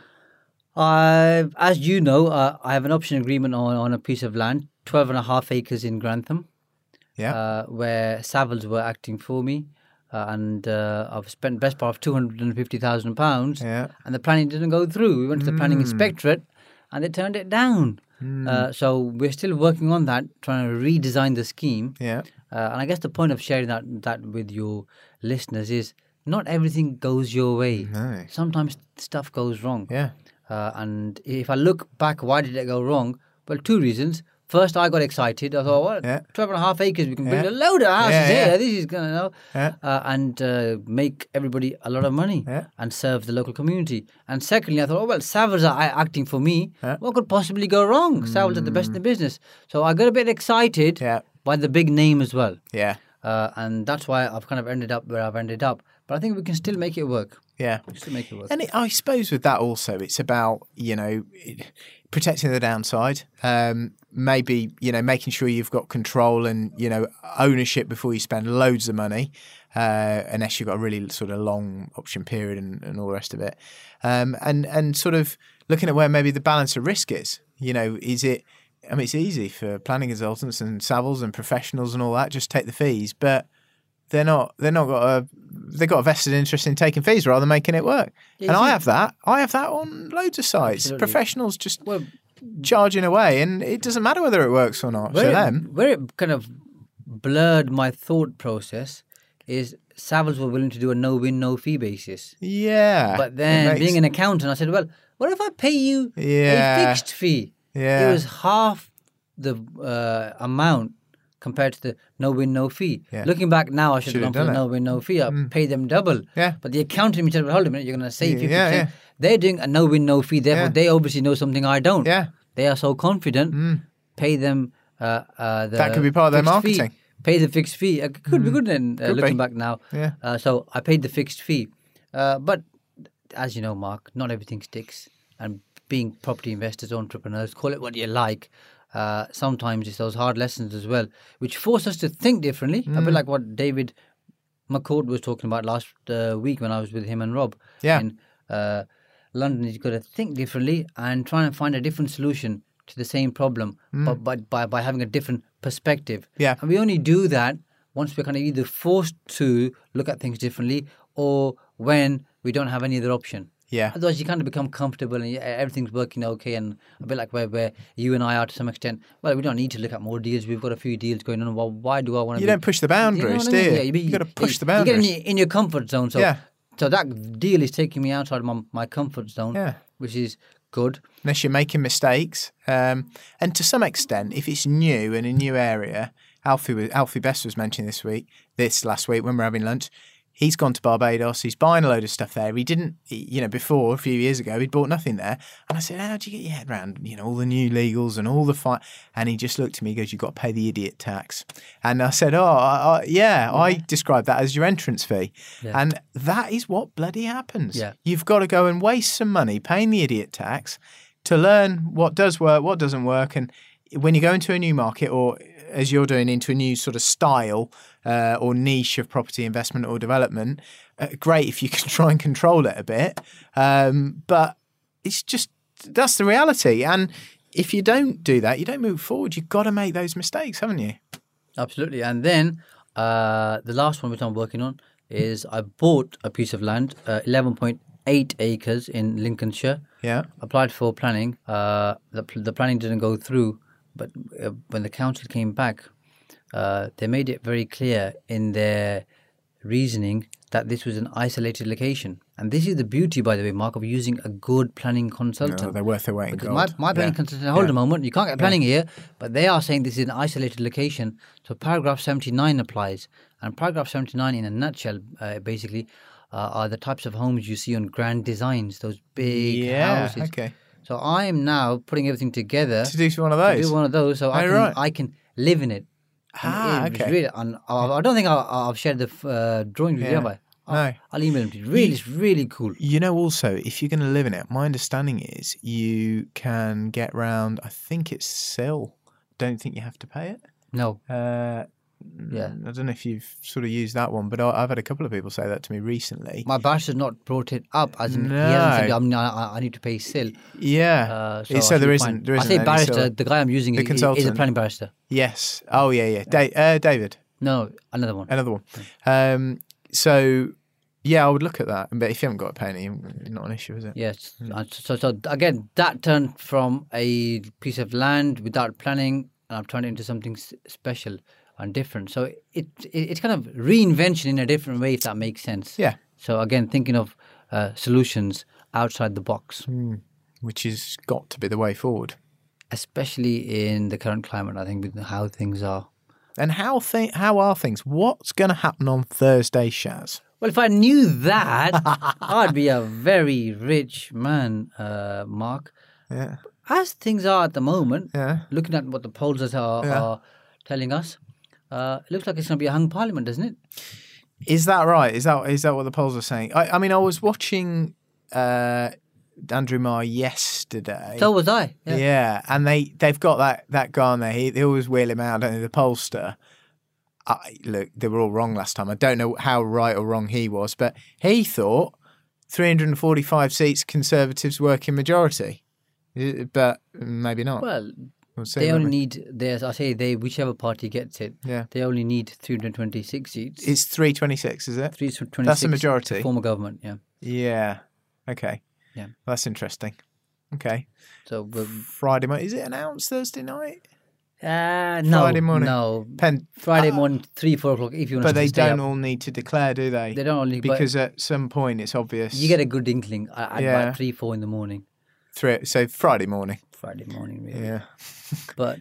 Speaker 3: I, as you know, uh, I have an option agreement on, on a piece of land, twelve and a half acres in Grantham,
Speaker 2: Yeah.
Speaker 3: uh, where Savills were acting for me. uh, and uh, I've spent best part of two hundred and fifty thousand pounds,
Speaker 2: Yeah.
Speaker 3: and the planning didn't go through. We went to the planning inspectorate, and they turned it down. Uh, so we're still working on that, trying to redesign the scheme.
Speaker 2: Yeah.
Speaker 3: Uh, and I guess the point of sharing that that with your listeners is not everything goes your way.
Speaker 2: No.
Speaker 3: Sometimes stuff goes wrong.
Speaker 2: Yeah.
Speaker 3: Uh, and if I look back, why did it go wrong? Well, two reasons. First, I got excited. I thought, well,
Speaker 2: Yeah.
Speaker 3: twelve and a half acres, we can build
Speaker 2: Yeah.
Speaker 3: a load of houses
Speaker 2: Yeah,
Speaker 3: here.
Speaker 2: yeah.
Speaker 3: This is going to, know,
Speaker 2: Yeah.
Speaker 3: uh, and uh, make everybody a lot of money
Speaker 2: Yeah.
Speaker 3: and serve the local community. And secondly, I thought, oh, well, Savills are acting for me.
Speaker 2: Yeah.
Speaker 3: What could possibly go wrong? Savills are the best in the business. So I got a bit excited
Speaker 2: Yeah.
Speaker 3: by the big name as well.
Speaker 2: Yeah.
Speaker 3: Uh, and that's why I've kind of ended up where I've ended up. But I think we can still make it work.
Speaker 2: Yeah.
Speaker 3: We can still make it work.
Speaker 2: And it, I suppose with that also, it's about, you know, protecting the downside. Um, maybe, you know, making sure you've got control and, you know, ownership before you spend loads of money, uh, unless you've got a really sort of long option period and, and all the rest of it. Um, and, and sort of looking at where maybe the balance of risk is. You know, is it, I mean, it's easy for planning consultants and Savills and professionals and all that, just take the fees, but they're not, they're not got a, they've got a vested interest in taking fees rather than making it work.
Speaker 3: Yeah,
Speaker 2: and
Speaker 3: you
Speaker 2: I
Speaker 3: see-
Speaker 2: have that. I have that on loads of sites.
Speaker 3: Absolutely.
Speaker 2: Professionals just
Speaker 3: Well,
Speaker 2: charging away, and it doesn't matter whether it works or not.
Speaker 3: where
Speaker 2: For
Speaker 3: it,
Speaker 2: them,
Speaker 3: where it kind of blurred my thought process is Savills were willing to do a no-win, no-fee basis.
Speaker 2: yeah.
Speaker 3: But then,
Speaker 2: it makes-
Speaker 3: being an accountant, I said, well, what if I pay you
Speaker 2: Yeah.
Speaker 3: a fixed fee?
Speaker 2: Yeah.
Speaker 3: It was half the uh, amount compared to the no-win, no-fee.
Speaker 2: Yeah.
Speaker 3: Looking back now, I should
Speaker 2: Should
Speaker 3: have
Speaker 2: have
Speaker 3: gone for the
Speaker 2: done it.
Speaker 3: no-win, no-fee. I paid them double.
Speaker 2: Yeah.
Speaker 3: But the accountant said, well, hold a minute, you're going to save fifty percent.
Speaker 2: Yeah, yeah.
Speaker 3: They're doing a no-win, no-fee. Therefore,
Speaker 2: Yeah.
Speaker 3: they obviously know something I don't.
Speaker 2: Yeah.
Speaker 3: They are so confident. Pay them uh, uh, the
Speaker 2: That could be part of their
Speaker 3: fixed fee.
Speaker 2: marketing.
Speaker 3: Pay the fixed fee. It could be good then, uh,
Speaker 2: Could
Speaker 3: looking
Speaker 2: be.
Speaker 3: back now.
Speaker 2: Yeah.
Speaker 3: Uh, so I paid the fixed fee. Uh, but as you know, Mark, not everything sticks. And being property investors, entrepreneurs, call it what you like, uh, sometimes it's those hard lessons as well, which force us to think differently. A bit like what David McCord was talking about last uh, week when I was with him and Rob.
Speaker 2: Yeah.
Speaker 3: In uh, London, you've got to think differently and try and find a different solution to the same problem, but, but by, by having a different perspective.
Speaker 2: Yeah.
Speaker 3: And we only do that once we're kind of either forced to look at things differently or when we don't have any other option.
Speaker 2: Yeah.
Speaker 3: Otherwise, you kind of become comfortable and everything's working okay. And a bit like where, where you and I are to some extent, well, we don't need to look at more deals. We've got a few deals going on. Well, why do I want to
Speaker 2: You
Speaker 3: be,
Speaker 2: don't push the boundaries,
Speaker 3: what I mean?
Speaker 2: do you?
Speaker 3: Yeah, you,
Speaker 2: You gotta push the
Speaker 3: You get in
Speaker 2: boundaries.
Speaker 3: your, in your comfort zone. So,
Speaker 2: Yeah.
Speaker 3: so that deal is taking me outside my, my comfort zone,
Speaker 2: Yeah.
Speaker 3: which is good.
Speaker 2: Unless you're making mistakes. Um, and to some extent, if it's new in a new area, Alfie was, Alfie Best was mentioning this week, this last week when we we're having lunch, he's gone to Barbados, he's buying a load of stuff there. He didn't, he- you know, before, a few years ago, he'd bought nothing there. And I said, how do you get your head around, you know, all the new legals and all the fight? And he just looked at me, he goes, you've got to pay the idiot tax. And I said, oh, I, I, yeah, I described that as your entrance fee.
Speaker 3: Yeah.
Speaker 2: And that is what bloody happens.
Speaker 3: Yeah.
Speaker 2: You've got to go and waste some money paying the idiot tax to learn what does work, what doesn't work. And when you go into a new market or as you're doing into a new sort of style uh, or niche of property investment or development, uh, great if you can try and control it a bit. Um, but it's just, that's the reality. And if you don't do that, you don't move forward. You've got to make those mistakes, haven't you?
Speaker 3: Absolutely. And then uh, the last one which I'm working on is I bought a piece of land, uh, eleven point eight acres in Lincolnshire.
Speaker 2: Yeah.
Speaker 3: Applied for planning. Uh, the, the planning didn't go through, but uh, when the council came back, uh, they made it very clear in their reasoning that this was an isolated location. And this is the beauty, by the way, Mark, of using a good planning consultant.
Speaker 2: No, they're worth their weight in
Speaker 3: Because
Speaker 2: gold.
Speaker 3: my, my planning
Speaker 2: Yeah.
Speaker 3: consultant, hold
Speaker 2: Yeah.
Speaker 3: a moment, you can't get planning here, but they are saying this is an isolated location. So paragraph seventy-nine applies. And paragraph seventy-nine, in a nutshell, uh, basically, uh, are the types of homes you see on grand designs, those big
Speaker 2: Yeah,
Speaker 3: houses.
Speaker 2: okay.
Speaker 3: So I am now putting everything together
Speaker 2: To do one of
Speaker 3: to
Speaker 2: those.
Speaker 3: do one of those, so I
Speaker 2: Oh,
Speaker 3: can
Speaker 2: right.
Speaker 3: I can live in it. And
Speaker 2: Ah,
Speaker 3: it's
Speaker 2: okay.
Speaker 3: Really, and I I don't think I, I've shared the uh, drawing with you,
Speaker 2: Yeah.
Speaker 3: have I? I'll,
Speaker 2: No.
Speaker 3: I'll email them to you. Really, it's really cool.
Speaker 2: You know, also, if you're going to live in it, my understanding is you can get round, I think it's S I L. Don't think you have to pay it.
Speaker 3: No,
Speaker 2: Uh,
Speaker 3: Yeah.
Speaker 2: I don't know if you've sort of used that one, but I- I've had a couple of people say that to me recently.
Speaker 3: my barrister's not brought it up. As in, he
Speaker 2: No.
Speaker 3: hasn't said, I, mean, I, I need to pay still.
Speaker 2: Yeah.
Speaker 3: Uh,
Speaker 2: so
Speaker 3: so I
Speaker 2: there
Speaker 3: should
Speaker 2: isn't,
Speaker 3: find-
Speaker 2: there
Speaker 3: I
Speaker 2: isn't
Speaker 3: say
Speaker 2: any
Speaker 3: barrister.
Speaker 2: sort of-
Speaker 3: The guy I'm using
Speaker 2: The
Speaker 3: is, is a
Speaker 2: consultant.
Speaker 3: planning barrister.
Speaker 2: Yes. Oh, yeah, yeah. Da- uh, David,
Speaker 3: No, another one.
Speaker 2: another one. Um, so, yeah, I would look at that. But if you haven't got a penny, not an issue, is it?
Speaker 3: Yes. Uh, So, so again, that turned from a piece of land without planning, and I've turned it into something s- special and different. So it, it it's kind of reinvention in a different way, if that makes sense.
Speaker 2: Yeah.
Speaker 3: So again, thinking of uh, solutions outside the box,
Speaker 2: Which has got to be the way forward.
Speaker 3: especially in the current climate. I think with how things are.
Speaker 2: And how thi- how are things? What's going to happen on Thursday, Shaz?
Speaker 3: Well, if I knew that, I'd be a very rich man, uh, Mark.
Speaker 2: Yeah.
Speaker 3: As things are at the moment,
Speaker 2: Yeah.
Speaker 3: looking at what the polls are,
Speaker 2: Yeah.
Speaker 3: are telling us, uh, it looks like it's going to be a hung parliament, doesn't it?
Speaker 2: Is that right? Is that is that what the polls are saying? I, I mean, I was watching uh, Andrew Marr yesterday.
Speaker 3: So was I.
Speaker 2: yeah.
Speaker 3: Yeah.
Speaker 2: and they they've got that that guy on there. He, they always wheel him out, don't they? The pollster. I, look, they were all wrong last time. I don't know how right or wrong he was, but he thought three hundred forty-five seats, Conservatives working majority, Uh, but maybe not.
Speaker 3: Well,
Speaker 2: We'll see,
Speaker 3: they
Speaker 2: won't
Speaker 3: only
Speaker 2: we?
Speaker 3: need, there's, I say, they whichever party gets it,
Speaker 2: Yeah.
Speaker 3: they only need three hundred twenty-six seats.
Speaker 2: It's three twenty-six, is it?
Speaker 3: three hundred twenty-six
Speaker 2: That's a majority.
Speaker 3: to form a government, yeah.
Speaker 2: Yeah. Okay.
Speaker 3: Yeah.
Speaker 2: That's interesting. Okay.
Speaker 3: So, we'll,
Speaker 2: Friday morning. Is it announced Thursday night?
Speaker 3: uh, no,
Speaker 2: Friday morning.
Speaker 3: no.
Speaker 2: Pen,
Speaker 3: Friday
Speaker 2: Ah.
Speaker 3: morning, three, four o'clock, if you want
Speaker 2: but
Speaker 3: to
Speaker 2: they
Speaker 3: stay
Speaker 2: don't
Speaker 3: up.
Speaker 2: all need to declare, do they?
Speaker 3: They don't only, but
Speaker 2: Because at some point it's obvious.
Speaker 3: you get a good inkling at, at
Speaker 2: Yeah.
Speaker 3: about three, four in the morning,
Speaker 2: Three, so Friday morning.
Speaker 3: Friday morning, really.
Speaker 2: Yeah.
Speaker 3: But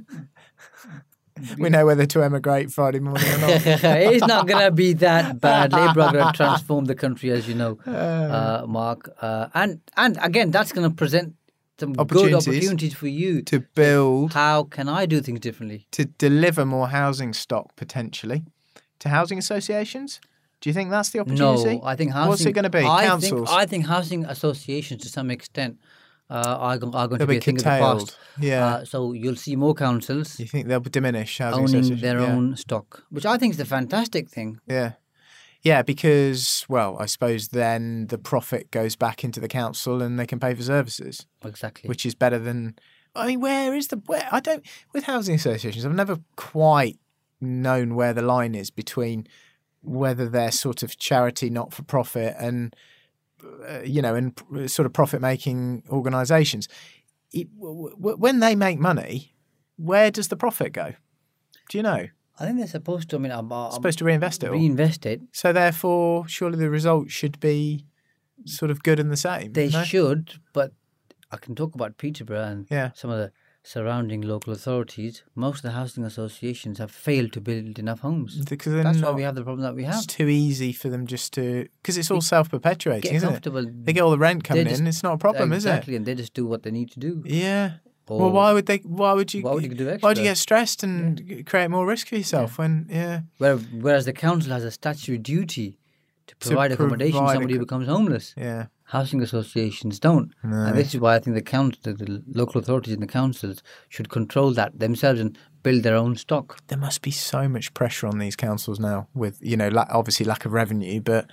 Speaker 2: We know whether to emigrate Friday morning or not.
Speaker 3: it's not going to be that bad. Labour are going to transform the country, as you know, uh, Mark. Uh, and and again, that's going to present some good
Speaker 2: Opportunities.
Speaker 3: opportunities for you.
Speaker 2: to build,
Speaker 3: How can I do things differently?
Speaker 2: to deliver more housing stock potentially to housing associations. Do you think that's the opportunity?
Speaker 3: No, I think housing.
Speaker 2: What's it going to be?
Speaker 3: I
Speaker 2: Councils?
Speaker 3: Think, I think housing associations, to some extent, uh, are, go- are going
Speaker 2: They'll
Speaker 3: to be,
Speaker 2: be
Speaker 3: a thing of the
Speaker 2: curtailed.
Speaker 3: past.
Speaker 2: Yeah.
Speaker 3: Uh, so you'll see more councils
Speaker 2: You think they'll diminish housing
Speaker 3: owning
Speaker 2: associations?
Speaker 3: their
Speaker 2: Yeah.
Speaker 3: own stock, which I think is a fantastic thing.
Speaker 2: Yeah. Yeah, because, well, I suppose then the profit goes back into the council and they can pay for services,
Speaker 3: Exactly.
Speaker 2: which is better than. I mean, where is the. Where I don't. With housing associations, I've never quite known where the line is between whether they're sort of charity, not for profit, and, uh, you know, and p- sort of profit making organisations. It, w- w- when they make money, where does the profit go? Do you know?
Speaker 3: I think they're supposed to. I mean, I'm, I'm
Speaker 2: Supposed to reinvest it all.
Speaker 3: reinvest it.
Speaker 2: So therefore, surely the result should be sort of good and the same.
Speaker 3: They
Speaker 2: no?
Speaker 3: should, but I can talk about Peterborough and
Speaker 2: Yeah.
Speaker 3: some of the surrounding local authorities. Most of the housing associations have failed to build enough homes.
Speaker 2: Because they're
Speaker 3: That's why
Speaker 2: not-
Speaker 3: we have the problem that we have.
Speaker 2: It's too easy for them just to because it's all self-perpetuating,
Speaker 3: Get
Speaker 2: isn't it?
Speaker 3: comfortable.
Speaker 2: They get all the rent coming
Speaker 3: just-
Speaker 2: in. It's not a problem,
Speaker 3: exactly,
Speaker 2: is
Speaker 3: and they just do what they need to do.
Speaker 2: it? Yeah.
Speaker 3: Or
Speaker 2: well, why would they? Why would you?
Speaker 3: why would you do
Speaker 2: Why would you
Speaker 3: extra?
Speaker 2: get stressed and create more risk for yourself when? Yeah.
Speaker 3: Where, whereas the council has a statutory duty to provide accommodation to
Speaker 2: provide
Speaker 3: somebody who
Speaker 2: acco-
Speaker 3: becomes homeless.
Speaker 2: Yeah.
Speaker 3: Housing associations don't. And this is why I think the council, the, the local authorities and the councils should control that themselves and build their own stock.
Speaker 2: There must be so much pressure on these councils now, with you know, la- obviously lack of revenue, but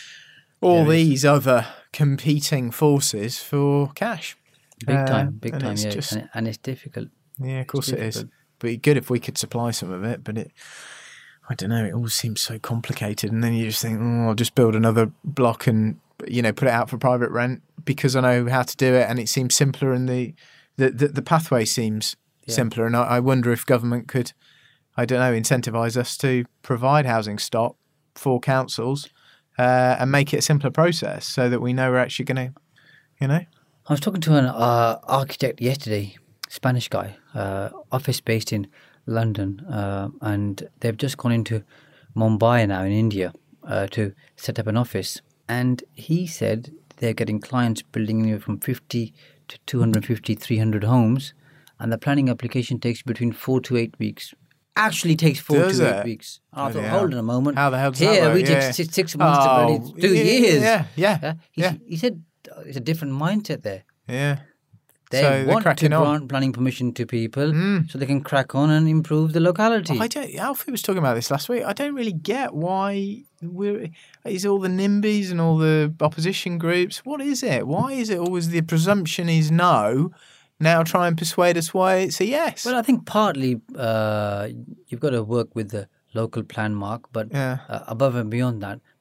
Speaker 2: all
Speaker 3: There is.
Speaker 2: these other competing forces for cash.
Speaker 3: Big
Speaker 2: Uh,
Speaker 3: time, big
Speaker 2: and
Speaker 3: time,
Speaker 2: it's
Speaker 3: yeah.
Speaker 2: just-
Speaker 3: and, it- and it's difficult.
Speaker 2: Yeah, of course it is.
Speaker 3: difficult.
Speaker 2: But it'd be good if we could supply some of it. But it, I don't know. It all seems so complicated, and then you just think, oh, I'll just build another block and you know put it out for private rent because I know how to do it, and it seems simpler, and the the the, the pathway seems
Speaker 3: Yeah.
Speaker 2: simpler. And I, I wonder if government could, I don't know, incentivise us to provide housing stock for councils uh, and make it a simpler process so that we know we're actually going to, you know.
Speaker 3: I was talking to an uh, architect yesterday, Spanish guy, uh, office based in London, uh, and they've just gone into Mumbai now in India uh, to set up an office. And he said they're getting clients building anywhere from fifty to two hundred fifty, three hundred homes, and the planning application takes between four to eight weeks. Actually takes four
Speaker 2: Does
Speaker 3: to eight
Speaker 2: it?
Speaker 3: weeks. And I
Speaker 2: Bloody
Speaker 3: thought,
Speaker 2: hell.
Speaker 3: hold on a moment.
Speaker 2: How the hell does
Speaker 3: Here
Speaker 2: that work?
Speaker 3: we
Speaker 2: Yeah.
Speaker 3: take six, six months
Speaker 2: Oh,
Speaker 3: to build it. Two
Speaker 2: yeah,
Speaker 3: years.
Speaker 2: yeah, yeah,
Speaker 3: He,
Speaker 2: yeah.
Speaker 3: he said uh, it's a different mindset there.
Speaker 2: Yeah.
Speaker 3: They
Speaker 2: So they're
Speaker 3: want to
Speaker 2: cracking on.
Speaker 3: grant planning permission to people so they can crack on and improve the locality.
Speaker 2: I don't. Alfie was talking about this last week. I don't really get why we're. Is all the NIMBYs and all the opposition groups? What is it? Why is it always the presumption is no? Now try and persuade us why it's a yes.
Speaker 3: Well, I think partly uh, you've got to work with the local plan, Mark, but
Speaker 2: Yeah.
Speaker 3: uh, above and beyond that,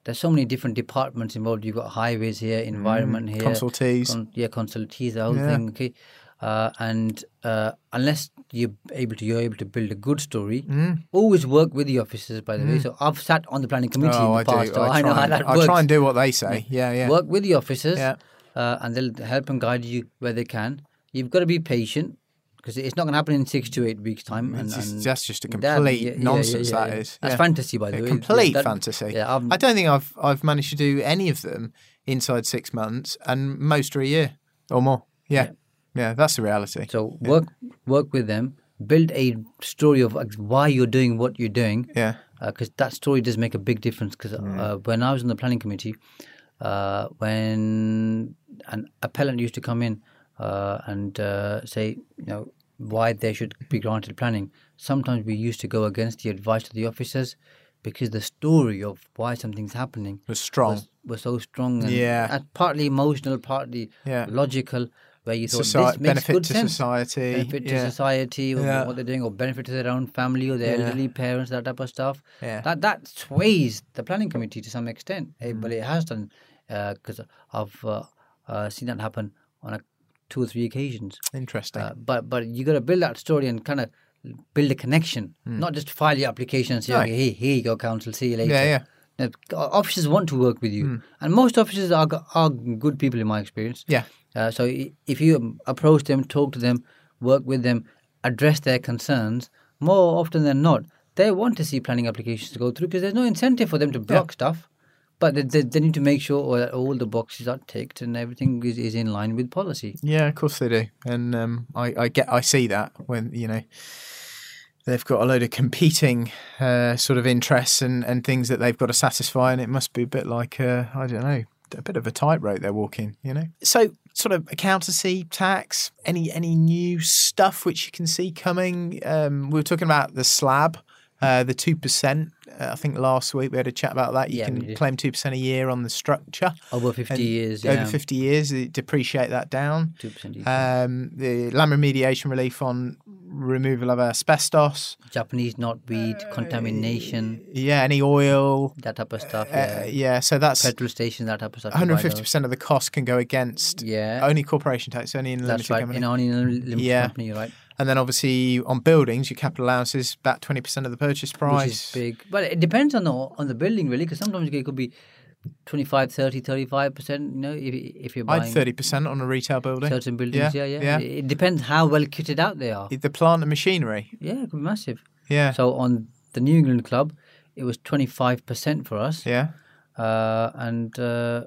Speaker 3: there's so many different departments involved. You've got highways here, environment here,
Speaker 2: Consultees.
Speaker 3: con- yeah, consultees, the whole
Speaker 2: Yeah.
Speaker 3: thing. Okay, uh, and uh, unless you're able to, you're able to build a good story.
Speaker 2: Mm.
Speaker 3: Always work with the officers, by the way. So I've sat on the planning committee
Speaker 2: Oh,
Speaker 3: in
Speaker 2: I
Speaker 3: the past,
Speaker 2: do.
Speaker 3: so
Speaker 2: I,
Speaker 3: I, know
Speaker 2: try
Speaker 3: how
Speaker 2: and,
Speaker 3: that
Speaker 2: I
Speaker 3: works.
Speaker 2: try and do what they say. Yeah, yeah.
Speaker 3: Work with the officers,
Speaker 2: Yeah.
Speaker 3: uh, and they'll help and guide you where they can. You've got to be patient because it's not going to happen in six to eight weeks' time. And,
Speaker 2: It's just-
Speaker 3: and
Speaker 2: that's just a
Speaker 3: that-
Speaker 2: complete
Speaker 3: yeah, yeah,
Speaker 2: nonsense,
Speaker 3: yeah, yeah,
Speaker 2: that
Speaker 3: yeah.
Speaker 2: is.
Speaker 3: That's
Speaker 2: Yeah.
Speaker 3: fantasy, by the
Speaker 2: A
Speaker 3: way.
Speaker 2: complete
Speaker 3: That-
Speaker 2: fantasy.
Speaker 3: Yeah, I've,
Speaker 2: I don't think I've I've managed to do any of them inside six months, and most are a year or more. Yeah, yeah,
Speaker 3: Yeah.
Speaker 2: that's the reality.
Speaker 3: So work work with them. Build a story of like, why you're doing what you're doing.
Speaker 2: Yeah,
Speaker 3: Because that story does make a big difference. Because uh, when I was in the planning committee, uh, when an appellant used to come in uh, and uh, say, you know, why they should be granted planning, sometimes we used to go against the advice of the officers because the story of why something's happening
Speaker 2: was strong.
Speaker 3: was, was so strong and,
Speaker 2: Yeah.
Speaker 3: and partly emotional, partly
Speaker 2: Yeah.
Speaker 3: logical. Where you thought
Speaker 2: Soci-
Speaker 3: this makes
Speaker 2: benefit
Speaker 3: good
Speaker 2: to
Speaker 3: sense.
Speaker 2: society.
Speaker 3: benefit to
Speaker 2: yeah.
Speaker 3: society, or
Speaker 2: Yeah.
Speaker 3: what they're doing, or benefit to their own family or their
Speaker 2: Yeah.
Speaker 3: elderly parents, that type of stuff.
Speaker 2: Yeah.
Speaker 3: That that sways the planning committee to some extent, eh,
Speaker 2: Mm.
Speaker 3: but it has done because I've uh, uh, seen that happen on a, two or three occasions.
Speaker 2: Interesting.
Speaker 3: Uh, but but you got to build that story and kind of build a connection, not just file your application and say,
Speaker 2: No.
Speaker 3: okay, hey, here you go, council, see you later.
Speaker 2: yeah, yeah,
Speaker 3: Now, officers want to work with you, and most officers are go- are good people in my experience.
Speaker 2: yeah.
Speaker 3: Uh, so i- if you approach them, talk to them, work with them, address their concerns, more often than not, they want to see planning applications to go through because there's no incentive for them to block stuff. But they, they, they need to make sure that all the boxes are ticked and everything is, is in line with policy.
Speaker 2: Yeah, of course they do, and um, I, I get, I see that when you know they've got a load of competing uh, sort of interests and, and things that they've got to satisfy, and it must be a bit like uh, I don't know, a bit of a tightrope they're walking, you know. So, sort of accountancy, tax, any any new stuff which you can see coming. Um, we were talking about the slab. Uh, the two percent, uh, I think last week we had a chat about that. You
Speaker 3: Yeah, we
Speaker 2: can
Speaker 3: did.
Speaker 2: claim two percent a year on the structure.
Speaker 3: Over fifty
Speaker 2: And
Speaker 3: years,
Speaker 2: Over
Speaker 3: yeah.
Speaker 2: fifty years, you depreciate that down.
Speaker 3: two percent.
Speaker 2: Um, the land remediation relief on removal of asbestos.
Speaker 3: Japanese knotweed, contamination,
Speaker 2: Yeah, any oil.
Speaker 3: that type of stuff.
Speaker 2: Uh,
Speaker 3: Yeah.
Speaker 2: yeah, so that's
Speaker 3: Petrol stations, that type of stuff. you
Speaker 2: one
Speaker 3: buy
Speaker 2: hundred fifty percent of the cost can go against
Speaker 3: those. Yeah.
Speaker 2: only corporation tax, only in a
Speaker 3: That's
Speaker 2: limited
Speaker 3: right.
Speaker 2: company.
Speaker 3: In only in a limited
Speaker 2: Yeah.
Speaker 3: company, you're right.
Speaker 2: And then obviously on buildings, your capital allowances, about twenty percent of the purchase price.
Speaker 3: Which is big. But it depends on the on the building, really, because sometimes it could be twenty-five, thirty, thirty-five percent, you know, if, if you're
Speaker 2: I
Speaker 3: buying
Speaker 2: had thirty percent on a retail building.
Speaker 3: certain buildings.
Speaker 2: Yeah,
Speaker 3: Yeah, yeah,
Speaker 2: yeah.
Speaker 3: It depends how well kitted out they are.
Speaker 2: The plant and machinery.
Speaker 3: Yeah, it could be massive.
Speaker 2: Yeah.
Speaker 3: So on the New England Club, it was twenty-five percent for us.
Speaker 2: Yeah.
Speaker 3: Uh, and uh,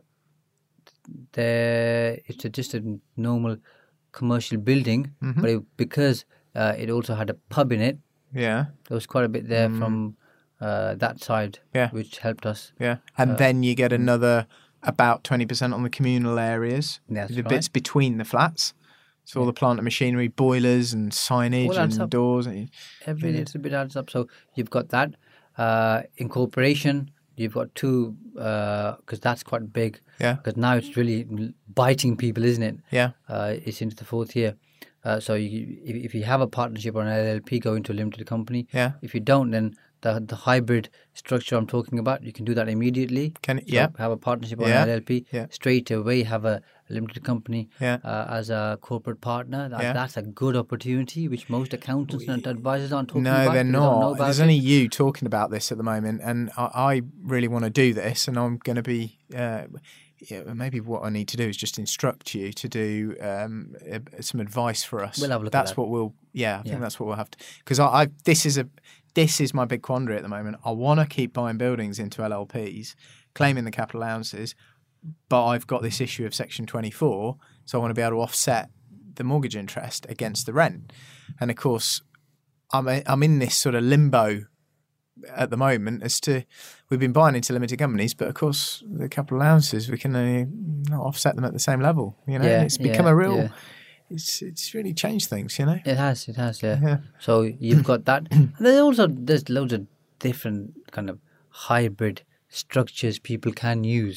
Speaker 3: there it's a, just a normal commercial building,
Speaker 2: Mm-hmm.
Speaker 3: but it, because uh, it also had a pub in it,
Speaker 2: Yeah.
Speaker 3: there was quite a bit there from uh, that side,
Speaker 2: Mm. Yeah.
Speaker 3: which helped us.
Speaker 2: Yeah. And then you get another about twenty percent on the communal areas.
Speaker 3: That's
Speaker 2: the
Speaker 3: right.
Speaker 2: bits between the flats. So all the plant and machinery, boilers and signage
Speaker 3: All adds
Speaker 2: and
Speaker 3: up.
Speaker 2: doors. And,
Speaker 3: Every little bit adds up. So you've got that. Uh, incorporation, you've got two, because that's quite big.
Speaker 2: Yeah.
Speaker 3: Because now it's really biting people, isn't it?
Speaker 2: yeah.
Speaker 3: Uh, it's into the fourth year. Uh, so you, if, if you have a partnership or an L L P, go into a limited company.
Speaker 2: Yeah.
Speaker 3: If you don't, then the the hybrid structure I'm talking about, you can do that immediately.
Speaker 2: Can
Speaker 3: So
Speaker 2: yeah.
Speaker 3: have a partnership or
Speaker 2: Yeah.
Speaker 3: an L L P.
Speaker 2: Yeah.
Speaker 3: Straight away have a limited company
Speaker 2: Yeah.
Speaker 3: uh, as a corporate partner. That,
Speaker 2: Yeah.
Speaker 3: That's a good opportunity, which most accountants and advisors aren't talking
Speaker 2: No,
Speaker 3: about.
Speaker 2: they're
Speaker 3: They don't know
Speaker 2: not.
Speaker 3: about
Speaker 2: There's
Speaker 3: it.
Speaker 2: only you talking about this at the moment, and I, I really want to do this, and I'm going to be. Uh, yeah, maybe what I need to do is just instruct you to do um, uh, some advice for us.
Speaker 3: We'll have a look at
Speaker 2: That's
Speaker 3: that.
Speaker 2: what we'll. Yeah, I
Speaker 3: Yeah.
Speaker 2: think that's what we'll have to. Because I, I, this is a, this is my big quandary at the moment. I want to keep buying buildings into L L Ps, claiming the capital allowances, but I've got this issue of Section twenty-four, so I want to be able to offset the mortgage interest against the rent, and of course, I'm I'm in this sort of limbo at the moment as to we've been buying into limited companies, but of course the capital allowances we can uh, not offset them at the same level. You know,
Speaker 3: Yeah,
Speaker 2: it's become
Speaker 3: yeah,
Speaker 2: a real.
Speaker 3: yeah.
Speaker 2: It's it's really changed things. You know.
Speaker 3: It has, it has, yeah.
Speaker 2: Yeah.
Speaker 3: So you've got that. And there's also there's loads of different kind of hybrid structures people can use.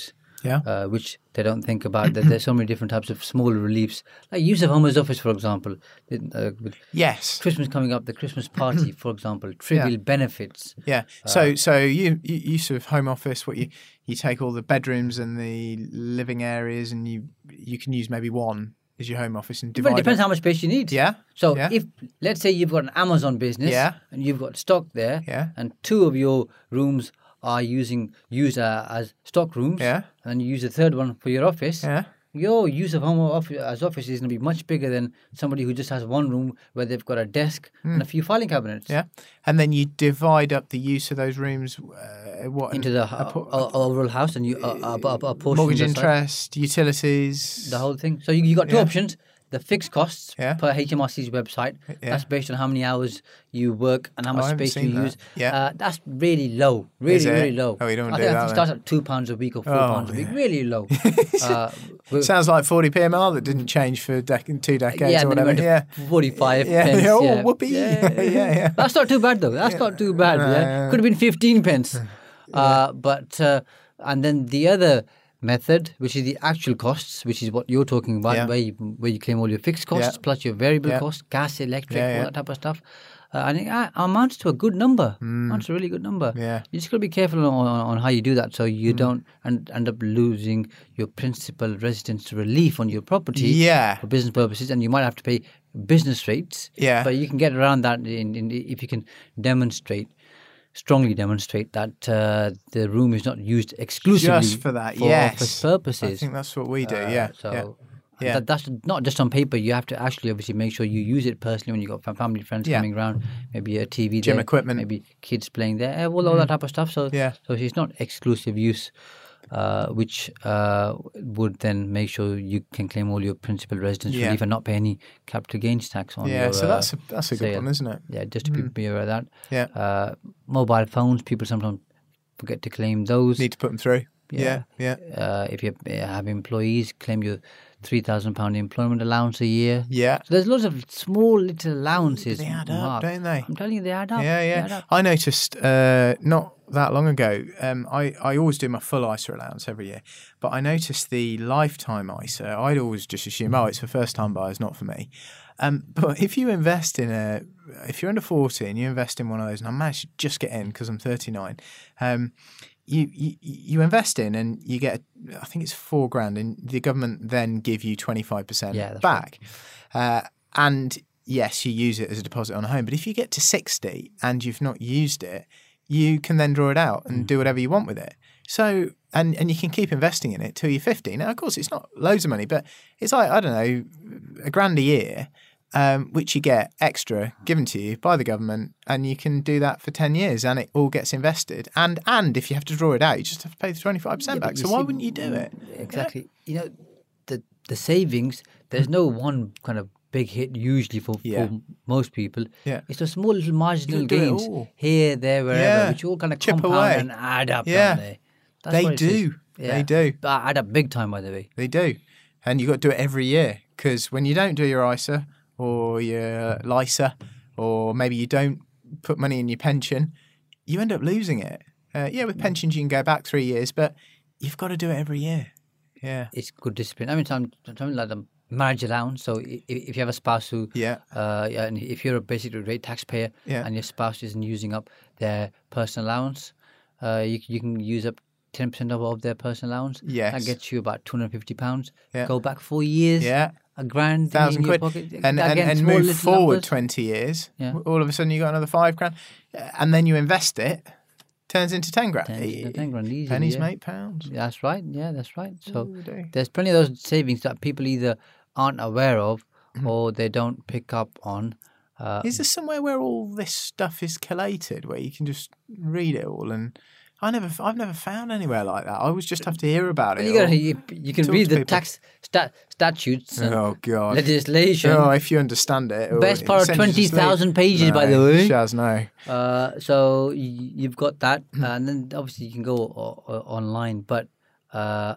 Speaker 2: Yeah.
Speaker 3: uh, which they don't think about. That there's so many different types of small reliefs, like use of home as office, for example. Uh, with
Speaker 2: Yes.
Speaker 3: Christmas coming up, the Christmas party, for example, trivial
Speaker 2: Yeah.
Speaker 3: benefits.
Speaker 2: Yeah. So so you, you use of home office, what you you take all the bedrooms and the living areas, and you you can use maybe one as your home office and
Speaker 3: Well,
Speaker 2: divide.
Speaker 3: it depends
Speaker 2: it.
Speaker 3: how much space you need.
Speaker 2: Yeah.
Speaker 3: So
Speaker 2: Yeah.
Speaker 3: if let's say you've got an Amazon business,
Speaker 2: Yeah.
Speaker 3: and you've got stock there,
Speaker 2: Yeah.
Speaker 3: and two of your rooms are using used uh, as stock rooms,
Speaker 2: Yeah.
Speaker 3: and you use the third one for your office.
Speaker 2: Yeah.
Speaker 3: Your use of home office as office is going to be much bigger than somebody who just has one room where they've got a desk and a few filing cabinets.
Speaker 2: Yeah. And then you divide up the use of those rooms. Uh, what
Speaker 3: Into the
Speaker 2: a po-
Speaker 3: uh, overall house, and you uh, a, a, a portion
Speaker 2: mortgage
Speaker 3: on the side,
Speaker 2: interest, utilities.
Speaker 3: the whole thing. So you you got two
Speaker 2: Yeah.
Speaker 3: options. The fixed costs
Speaker 2: Yeah.
Speaker 3: per H M R C's website.
Speaker 2: Yeah.
Speaker 3: That's based on how many hours you work and how
Speaker 2: Oh,
Speaker 3: much
Speaker 2: I haven't
Speaker 3: space you
Speaker 2: seen that.
Speaker 3: use.
Speaker 2: Yeah.
Speaker 3: Uh, that's really low. Really,
Speaker 2: Is it?
Speaker 3: really low.
Speaker 2: Oh, you don't
Speaker 3: I
Speaker 2: do
Speaker 3: think,
Speaker 2: that
Speaker 3: I think it
Speaker 2: then.
Speaker 3: starts at two pounds a week or four
Speaker 2: Oh,
Speaker 3: pounds a week.
Speaker 2: yeah.
Speaker 3: Really low. uh, we-
Speaker 2: Sounds like forty P M R that didn't change for dec- two decades
Speaker 3: yeah,
Speaker 2: or
Speaker 3: and then
Speaker 2: whatever.
Speaker 3: it went to
Speaker 2: Yeah.
Speaker 3: forty-five
Speaker 2: Yeah,
Speaker 3: pence.
Speaker 2: yeah, oh,
Speaker 3: yeah.
Speaker 2: whoopee. Yeah, yeah.
Speaker 3: That's not too bad though. That's not too bad.
Speaker 2: No,
Speaker 3: yeah.
Speaker 2: no.
Speaker 3: Could have been fifteen pence. Uh, but uh, and then the other method, which is the actual costs, which is what you're talking about,
Speaker 2: Yeah.
Speaker 3: where you where you claim all your fixed costs
Speaker 2: Yeah.
Speaker 3: plus your variable
Speaker 2: Yeah.
Speaker 3: costs, gas, electric,
Speaker 2: Yeah, yeah.
Speaker 3: all that type of stuff. Uh, and it uh, amounts to a good number. Amounts to a really good number.
Speaker 2: Yeah.
Speaker 3: You just got to be careful on, on, on how you do that, so you don't and end up losing your principal residence relief on your property
Speaker 2: Yeah.
Speaker 3: for business purposes, and you might have to pay business rates.
Speaker 2: Yeah.
Speaker 3: But you can get around that in, in, if you can demonstrate, strongly demonstrate that uh, the room is not used exclusively
Speaker 2: Just for that,
Speaker 3: for
Speaker 2: yes.
Speaker 3: office purposes.
Speaker 2: I think that's what we do.
Speaker 3: Uh,
Speaker 2: yeah.
Speaker 3: So
Speaker 2: yeah.
Speaker 3: and
Speaker 2: Yeah.
Speaker 3: That, that's not just on paper. You have to actually obviously make sure you use it personally when you've got fam- family, friends
Speaker 2: Yeah.
Speaker 3: coming around, maybe a T V
Speaker 2: Gym
Speaker 3: there,
Speaker 2: equipment.
Speaker 3: maybe kids playing there, eh, all, all that type of stuff. So,
Speaker 2: Yeah.
Speaker 3: so it's not exclusive use, uh, which uh, would then make sure you can claim all your principal residence
Speaker 2: Yeah.
Speaker 3: relief and not pay any capital gains tax on
Speaker 2: Yeah.
Speaker 3: your
Speaker 2: So
Speaker 3: uh,
Speaker 2: that's a that's a good
Speaker 3: sale.
Speaker 2: one, isn't it?
Speaker 3: Yeah, just to be, be aware of that.
Speaker 2: Yeah.
Speaker 3: Uh, mobile phones, people sometimes forget to claim those.
Speaker 2: Need to put them through. Yeah. Yeah.
Speaker 3: Uh, if you have employees, claim your three thousand pound employment allowance a year.
Speaker 2: Yeah.
Speaker 3: So there's lots of small little allowances.
Speaker 2: They add
Speaker 3: Mark.
Speaker 2: up, don't they?
Speaker 3: I'm telling you, they add up.
Speaker 2: Yeah,
Speaker 3: They
Speaker 2: yeah.
Speaker 3: add up.
Speaker 2: I noticed uh, not that long ago. Um, I I always do my full I S A allowance every year, but I noticed the lifetime I S A. I'd always just assume, oh, it's for first time buyers, not for me. Um, but if you invest in a, if you're under forty and you invest in one of those, and I managed to just get in because I'm thirty-nine. Um, You, you you invest in and you get, I think it's four grand, and the government then give you twenty-five percent
Speaker 3: Yeah, that's
Speaker 2: back. Uh, and yes, you use it as a deposit on a home. But if you get to sixty and you've not used it, you can then draw it out and do whatever you want with it. So, and, and you can keep investing in it till you're fifty. Now, of course, it's not loads of money, but it's like, I don't know, a grand a year. Um, which you get extra given to you by the government, and you can do that for ten years, and it all gets invested. And and if you have to draw it out, you just have to pay the twenty-five percent
Speaker 3: Yeah,
Speaker 2: back.
Speaker 3: but
Speaker 2: So
Speaker 3: you
Speaker 2: why
Speaker 3: see-
Speaker 2: wouldn't you do it?
Speaker 3: Exactly. You know, the the savings, there's no one kind of big hit usually for,
Speaker 2: Yeah.
Speaker 3: for most people.
Speaker 2: Yeah.
Speaker 3: It's those small little marginal
Speaker 2: You do it
Speaker 3: gains
Speaker 2: all.
Speaker 3: here, there, wherever,
Speaker 2: Yeah.
Speaker 3: which all kind of
Speaker 2: Chip
Speaker 3: compound
Speaker 2: away.
Speaker 3: and add up,
Speaker 2: Yeah.
Speaker 3: don't they? That's
Speaker 2: They
Speaker 3: what it is.
Speaker 2: do. They do.
Speaker 3: But add up big time, by the way.
Speaker 2: They do. And you've got to do it every year, because when you don't do your I S A or your LISA, or maybe you don't put money in your pension, you end up losing it. Uh, yeah, with pensions you can go back three years, but you've got to do it every year. Yeah.
Speaker 3: It's good discipline. I mean, some- something like the marriage allowance. So i- if you have a spouse who,
Speaker 2: Yeah.
Speaker 3: uh, yeah, and if you're a basically rate taxpayer
Speaker 2: Yeah.
Speaker 3: and your spouse isn't using up their personal allowance, uh, you you can use up ten percent of, of their personal allowance.
Speaker 2: Yes.
Speaker 3: That gets you about two hundred fifty pounds.
Speaker 2: Yeah.
Speaker 3: Go back four years.
Speaker 2: Yeah.
Speaker 3: A grand
Speaker 2: Thousand
Speaker 3: in your
Speaker 2: quid,
Speaker 3: pocket.
Speaker 2: and and,
Speaker 3: Again,
Speaker 2: and
Speaker 3: small
Speaker 2: move
Speaker 3: little
Speaker 2: forward
Speaker 3: numbers.
Speaker 2: twenty years.
Speaker 3: Yeah.
Speaker 2: All of a sudden you got another five grand, and then you invest it, turns into ten grand.
Speaker 3: Ten-
Speaker 2: Eh,
Speaker 3: ten grand easily,
Speaker 2: Pennies
Speaker 3: yeah.
Speaker 2: make pounds.
Speaker 3: That's right. Yeah, that's right. So
Speaker 2: we do.
Speaker 3: there's plenty of those savings that people either aren't aware of
Speaker 2: Mm-hmm.
Speaker 3: or they don't pick up on. Uh,
Speaker 2: Is there somewhere where all this stuff is collated, where you can just read it all? And I never, I've never found anywhere like that. I always just have to hear about it.
Speaker 3: you, gotta,
Speaker 2: or-
Speaker 3: you, you can
Speaker 2: talk
Speaker 3: read
Speaker 2: to
Speaker 3: the
Speaker 2: people.
Speaker 3: tax stat, statutes and
Speaker 2: Oh God!
Speaker 3: legislation.
Speaker 2: Oh, if you understand it, or
Speaker 3: Best part of
Speaker 2: send you to sleep.
Speaker 3: twenty thousand pages, by
Speaker 2: No,
Speaker 3: the way.
Speaker 2: Shaz, no.
Speaker 3: Uh, so y- you've got that,
Speaker 2: Hmm.
Speaker 3: and then obviously you can go o- o- online. But uh,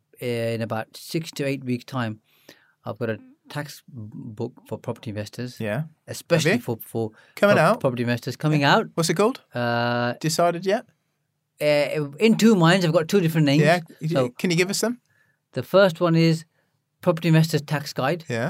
Speaker 3: in about six to eight weeks' time, I've got a tax book for property investors,
Speaker 2: Yeah.
Speaker 3: especially
Speaker 2: Have you?
Speaker 3: for for
Speaker 2: Coming
Speaker 3: pro-
Speaker 2: out?
Speaker 3: property investors coming out.
Speaker 2: What's it called?
Speaker 3: Uh,
Speaker 2: Decided yet?
Speaker 3: uh, in two minds. I've got two different names.
Speaker 2: Yeah.
Speaker 3: So
Speaker 2: Can you give us them?
Speaker 3: the first one is Property Investors Tax Guide,
Speaker 2: Yeah.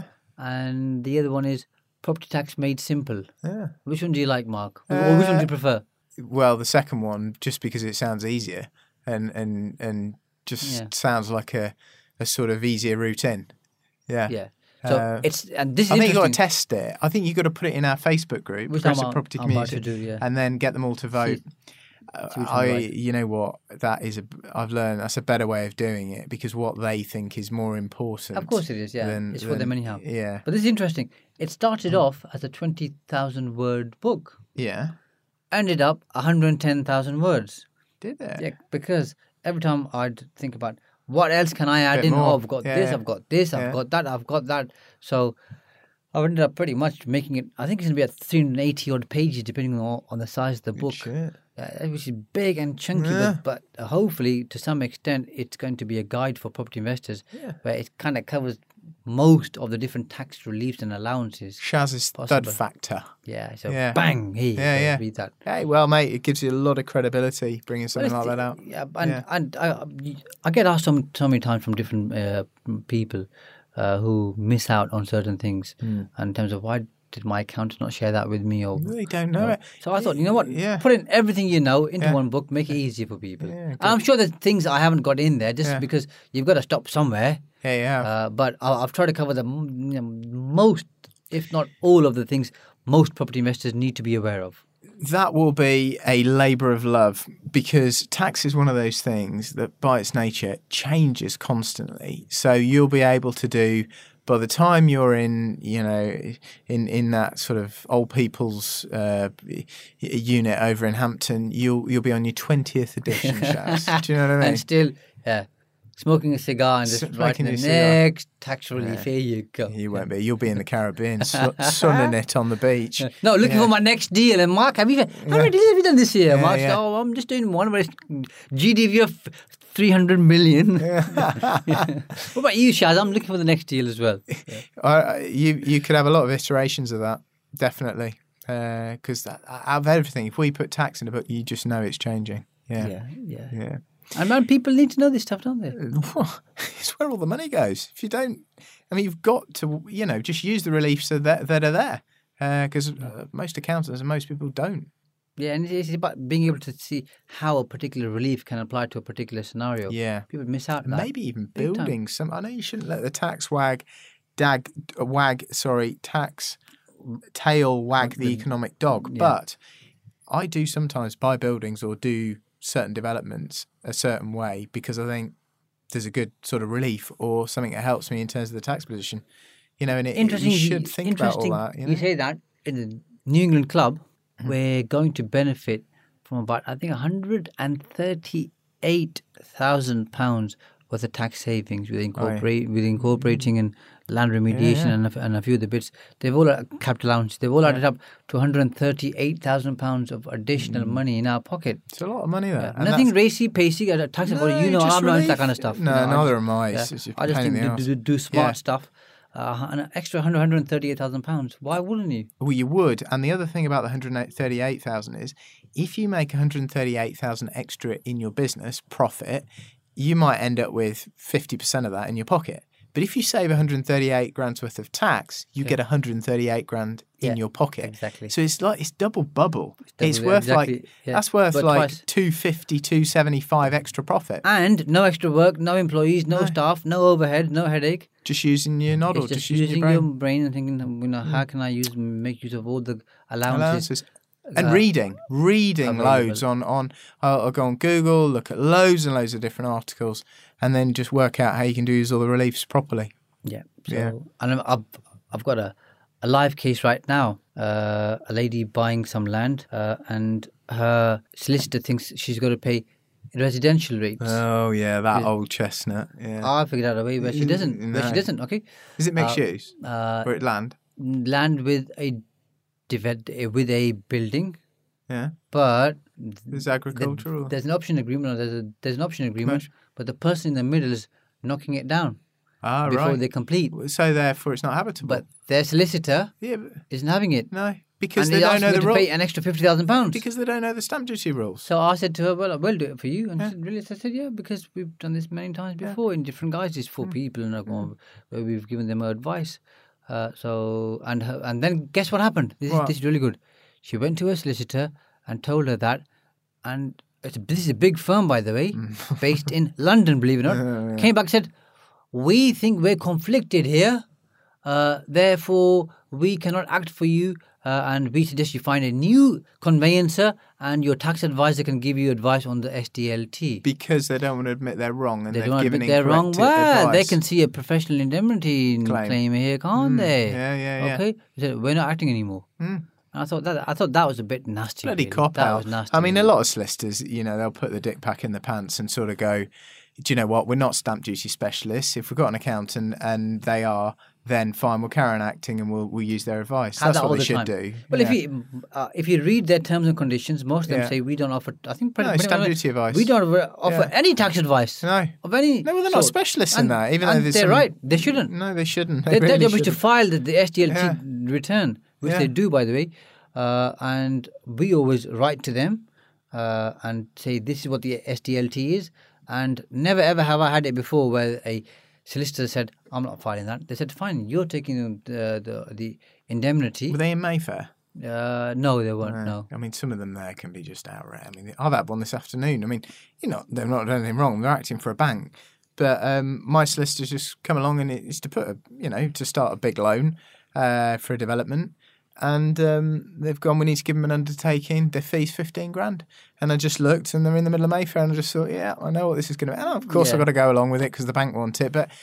Speaker 3: and the other one is Property Tax Made Simple.
Speaker 2: Yeah.
Speaker 3: Which one do you like, Mark? Or which one do you prefer?
Speaker 2: Well, the second one, just because it sounds easier and and and just
Speaker 3: Yeah.
Speaker 2: sounds like a, a sort of easier route in. Yeah.
Speaker 3: Yeah. So
Speaker 2: Uh,
Speaker 3: it's and this is
Speaker 2: I think you've got to
Speaker 3: interesting.
Speaker 2: test it. I think you've got to put it in our Facebook group,
Speaker 3: Which
Speaker 2: Progressive
Speaker 3: I'm-
Speaker 2: Property
Speaker 3: I'm about
Speaker 2: Community,
Speaker 3: to do, yeah.
Speaker 2: and then get them all to vote. Uh,
Speaker 3: see which one's
Speaker 2: I,
Speaker 3: right.
Speaker 2: you know what, that is a. I've learned that's a better way of doing it because what they think is more important.
Speaker 3: Of course it is, yeah.
Speaker 2: than-
Speaker 3: It's for
Speaker 2: than-
Speaker 3: them anyhow.
Speaker 2: Yeah,
Speaker 3: But this is interesting. It started off as a twenty thousand word book,
Speaker 2: yeah.
Speaker 3: ended up one hundred ten thousand words.
Speaker 2: Did it?
Speaker 3: Yeah, because every time I'd think about what else can I add
Speaker 2: Bit
Speaker 3: in?
Speaker 2: more.
Speaker 3: Oh, I've got
Speaker 2: Yeah,
Speaker 3: this,
Speaker 2: yeah.
Speaker 3: I've got this, I've
Speaker 2: Yeah.
Speaker 3: got that, I've got that. So I've ended up pretty much making it, I think it's going to be at three hundred eighty odd pages depending on, on the size of the book.
Speaker 2: Shit.
Speaker 3: Uh, which is big and chunky,
Speaker 2: Yeah.
Speaker 3: but, but hopefully to some extent it's going to be a guide for property investors
Speaker 2: Yeah.
Speaker 3: where it kind of covers most of the different tax reliefs and allowances.
Speaker 2: Shaz's stud
Speaker 3: Possible.
Speaker 2: factor.
Speaker 3: Yeah, so
Speaker 2: Yeah.
Speaker 3: bang, here,
Speaker 2: Yeah, yeah.
Speaker 3: read that.
Speaker 2: Hey, well, mate, it gives you a lot of credibility bringing something
Speaker 3: Well,
Speaker 2: like
Speaker 3: it's
Speaker 2: that
Speaker 3: the-
Speaker 2: out.
Speaker 3: Yeah, and,
Speaker 2: Yeah.
Speaker 3: and I, I get asked so, so many times from different uh, people uh, who miss out on certain things
Speaker 2: Hmm.
Speaker 3: and in terms of why did my accountant not share that with me or
Speaker 2: They don't know it.
Speaker 3: so I thought, you know what?
Speaker 2: Yeah.
Speaker 3: Put in everything you know into
Speaker 2: Yeah.
Speaker 3: one book, make it easier for people.
Speaker 2: Yeah,
Speaker 3: and I'm sure there's things I haven't got in there just
Speaker 2: Yeah.
Speaker 3: because you've got to stop somewhere.
Speaker 2: Yeah, yeah.
Speaker 3: Uh, but I- I've tried to cover the m- you know, most, if not all, of the things most property investors need to be aware of.
Speaker 2: That will be a labour of love because tax is one of those things that by its nature changes constantly. So you'll be able to do, by the time you're in, you know, in, in that sort of old people's uh, unit over in Hampton, you'll you'll be on your twentieth edition, Shaz. Do you know what I mean?
Speaker 3: And still, yeah, smoking a cigar and just
Speaker 2: Smoking
Speaker 3: writing
Speaker 2: a
Speaker 3: the
Speaker 2: cigar.
Speaker 3: next tax relief. Here you go.
Speaker 2: You won't be. You'll be in the Caribbean, su- sunning it on the beach.
Speaker 3: No, looking
Speaker 2: Yeah.
Speaker 3: for my next deal. And Mark, have you how many deals have you done this year?
Speaker 2: Yeah,
Speaker 3: Mark,
Speaker 2: yeah.
Speaker 3: oh, I'm just doing one, but it's G D V of three hundred million. What about you, Shaz? I'm looking for the next deal as well.
Speaker 2: Uh, you you could have a lot of iterations of that, definitely. Because out of everything, if we put tax in a book, you just know it's changing. Yeah,
Speaker 3: Yeah, yeah.
Speaker 2: yeah.
Speaker 3: And man, people need to know this stuff, don't they?
Speaker 2: It's where all the money goes. If you don't, I mean, you've got to, you know, just use the reliefs that that are there. Because uh, most accountants and most people don't.
Speaker 3: Yeah, and it's about being able to see how a particular relief can apply to a particular scenario.
Speaker 2: Yeah.
Speaker 3: People miss out on
Speaker 2: And
Speaker 3: that.
Speaker 2: maybe even
Speaker 3: big time.
Speaker 2: building some. I know you shouldn't let the tax wag, dag, wag. Sorry, tax tail wag the economic dog.
Speaker 3: Yeah.
Speaker 2: But I do sometimes buy buildings or do certain developments a certain way because I think there's a good sort of relief or something that helps me in terms of the tax position. You know, and it,
Speaker 3: Interesting.
Speaker 2: you should think about all
Speaker 3: interesting
Speaker 2: that. You know?
Speaker 3: say that in the New England Club,
Speaker 2: Mm-hmm.
Speaker 3: we're going to benefit from about I think one hundred thirty-eight thousand pounds worth of tax savings with incorporate with incorporating and land remediation
Speaker 2: yeah.
Speaker 3: and, a, and a few of the bits. They've all uh, capital allowance. They've all added up to one hundred thirty-eight thousand pounds of additional money in our pocket.
Speaker 2: It's a lot of money there. And
Speaker 3: Nothing
Speaker 2: that's-
Speaker 3: racy pacey. uh, Tax
Speaker 2: No,
Speaker 3: you know,
Speaker 2: just
Speaker 3: I'm not into that
Speaker 2: relief.
Speaker 3: kind of stuff.
Speaker 2: No,
Speaker 3: you know, I
Speaker 2: neither
Speaker 3: just-
Speaker 2: am I.
Speaker 3: yeah,
Speaker 2: It's just a
Speaker 3: I just
Speaker 2: pain in
Speaker 3: think
Speaker 2: the
Speaker 3: do,
Speaker 2: arse.
Speaker 3: do, do smart
Speaker 2: Yeah.
Speaker 3: stuff. Uh, an extra one hundred thirty-eight thousand pounds. Why wouldn't you?
Speaker 2: Well, you would. And the other thing about the one hundred thirty-eight thousand is if you make one hundred thirty-eight thousand extra in your business profit, you might end up with fifty percent of that in your pocket. But if you save one hundred thirty-eight grand's worth of tax, you get one hundred thirty-eight grand in
Speaker 3: Yeah,
Speaker 2: your pocket.
Speaker 3: exactly.
Speaker 2: So it's like it's double bubble. It's,
Speaker 3: double-
Speaker 2: it's worth
Speaker 3: exactly,
Speaker 2: like
Speaker 3: yeah.
Speaker 2: that's worth
Speaker 3: But
Speaker 2: like
Speaker 3: twice.
Speaker 2: two fifty, two seventy-five extra profit.
Speaker 3: And no extra work, no employees, no,
Speaker 2: No.
Speaker 3: staff, no overhead, no headache.
Speaker 2: Just using your noddle,
Speaker 3: It's
Speaker 2: just,
Speaker 3: just
Speaker 2: using,
Speaker 3: using
Speaker 2: your brain.
Speaker 3: brain and thinking, you know, how can I use make use of all the allowances?
Speaker 2: Allowances. And
Speaker 3: uh,
Speaker 2: reading, reading
Speaker 3: available.
Speaker 2: loads on on. I'll, I'll go on Google, look at loads and loads of different articles, and then just work out how you can do use all the reliefs properly.
Speaker 3: Yeah. So,
Speaker 2: Yeah.
Speaker 3: and I'm, I've I've got a, a live case right now. Uh, a lady buying some land, uh, and her solicitor thinks she's got to pay residential rates.
Speaker 2: Oh yeah, that old chestnut. Yeah.
Speaker 3: I figured out a way where she doesn't. Where she
Speaker 2: No.
Speaker 3: doesn't. Okay.
Speaker 2: Is it mixed use?
Speaker 3: Uh,
Speaker 2: Or it land?
Speaker 3: land with a div- with a building,
Speaker 2: Yeah.
Speaker 3: but
Speaker 2: Is it agricultural?
Speaker 3: there's an option agreement. Or there's a there's an option agreement, but the person in the middle is knocking it down
Speaker 2: ah,
Speaker 3: before
Speaker 2: right.
Speaker 3: they complete.
Speaker 2: So therefore, it's not habitable.
Speaker 3: But their solicitor
Speaker 2: yeah, but
Speaker 3: isn't having it.
Speaker 2: no, Because
Speaker 3: and
Speaker 2: they
Speaker 3: he
Speaker 2: don't
Speaker 3: asked
Speaker 2: know
Speaker 3: me
Speaker 2: the
Speaker 3: to
Speaker 2: rules.
Speaker 3: pay an extra fifty thousand pounds.
Speaker 2: Because they don't know the stamp duty rules.
Speaker 3: So I said to her, well, I will do it for you. And
Speaker 2: Yeah.
Speaker 3: she said, really? So I said, yeah, because we've done this many times before in different guises for
Speaker 2: Mm.
Speaker 3: people and mm. where we've given them advice. Uh, so, and her, and then guess what happened? This, is,
Speaker 2: What?
Speaker 3: this is really good. She went to her solicitor and told her that, and it's a, this is a big firm, by the way,
Speaker 2: Mm.
Speaker 3: based in London, believe it or not.
Speaker 2: Yeah, yeah.
Speaker 3: Came back and said, we think we're conflicted here. Uh, therefore, we cannot act for you. Uh, and we suggest you find a new conveyancer and your tax advisor can give you advice on the S D L T.
Speaker 2: Because they don't want to admit they're wrong and
Speaker 3: They
Speaker 2: they've
Speaker 3: don't
Speaker 2: given
Speaker 3: admit they're wrong.
Speaker 2: incorrect
Speaker 3: Well,
Speaker 2: advice.
Speaker 3: they can see a professional indemnity
Speaker 2: Claim.
Speaker 3: claim, here, can't they?
Speaker 2: Yeah, yeah, yeah.
Speaker 3: Okay, he said, we're not acting anymore.
Speaker 2: Mm.
Speaker 3: And I thought that I thought that was a bit nasty.
Speaker 2: Bloody
Speaker 3: really.
Speaker 2: cop
Speaker 3: that
Speaker 2: out.
Speaker 3: was nasty.
Speaker 2: I mean, a
Speaker 3: really.
Speaker 2: lot of solicitors, you know, they'll put the dick pack in the pants and sort of go, do you know what? We're not stamp duty specialists. If we've got an accountant and they are, then fine, we'll carry on acting and we'll we'll use their advice.
Speaker 3: Have
Speaker 2: That's
Speaker 3: that
Speaker 2: what
Speaker 3: all
Speaker 2: they
Speaker 3: the
Speaker 2: should
Speaker 3: time.
Speaker 2: do.
Speaker 3: Well,
Speaker 2: Yeah.
Speaker 3: if you uh, if you read their terms and conditions, most of them
Speaker 2: Yeah.
Speaker 3: say we don't offer. I think
Speaker 2: No,
Speaker 3: pretty-
Speaker 2: stamp
Speaker 3: pretty-
Speaker 2: duty advice.
Speaker 3: We don't offer
Speaker 2: Yeah.
Speaker 3: any tax advice.
Speaker 2: No.
Speaker 3: Of any.
Speaker 2: No, well, they're not
Speaker 3: sort.
Speaker 2: specialists in
Speaker 3: And-
Speaker 2: that, even though
Speaker 3: and
Speaker 2: there's
Speaker 3: they're
Speaker 2: some-
Speaker 3: right. They shouldn't.
Speaker 2: No, they shouldn't. They
Speaker 3: Their, their
Speaker 2: really
Speaker 3: job is to
Speaker 2: shouldn't.
Speaker 3: file the, the S D L T
Speaker 2: Yeah.
Speaker 3: return, which
Speaker 2: Yeah.
Speaker 3: they do, by the way. Uh, and we always write to them uh, and say this is what the S D L T is. And never ever have I had it before where a solicitor said, I'm not filing that. They said, fine, you're taking the the, the indemnity.
Speaker 2: Were they in Mayfair?
Speaker 3: Uh, no, they weren't, no.
Speaker 2: I mean, some of them there can be just outright. I mean, I've had one this afternoon. I mean, you know, they've not done anything wrong. They're acting for a bank. But um, my solicitor's just come along and it's to put a, you know, to start a big loan uh, for a development. And um, they've gone, we need to give them an undertaking. Their fee's fifteen grand. And I just looked and they're in the middle of Mayfair and I just thought, yeah, I know what this is going to be. And of course
Speaker 3: Yeah.
Speaker 2: I've got to go along with it because the bank want it. But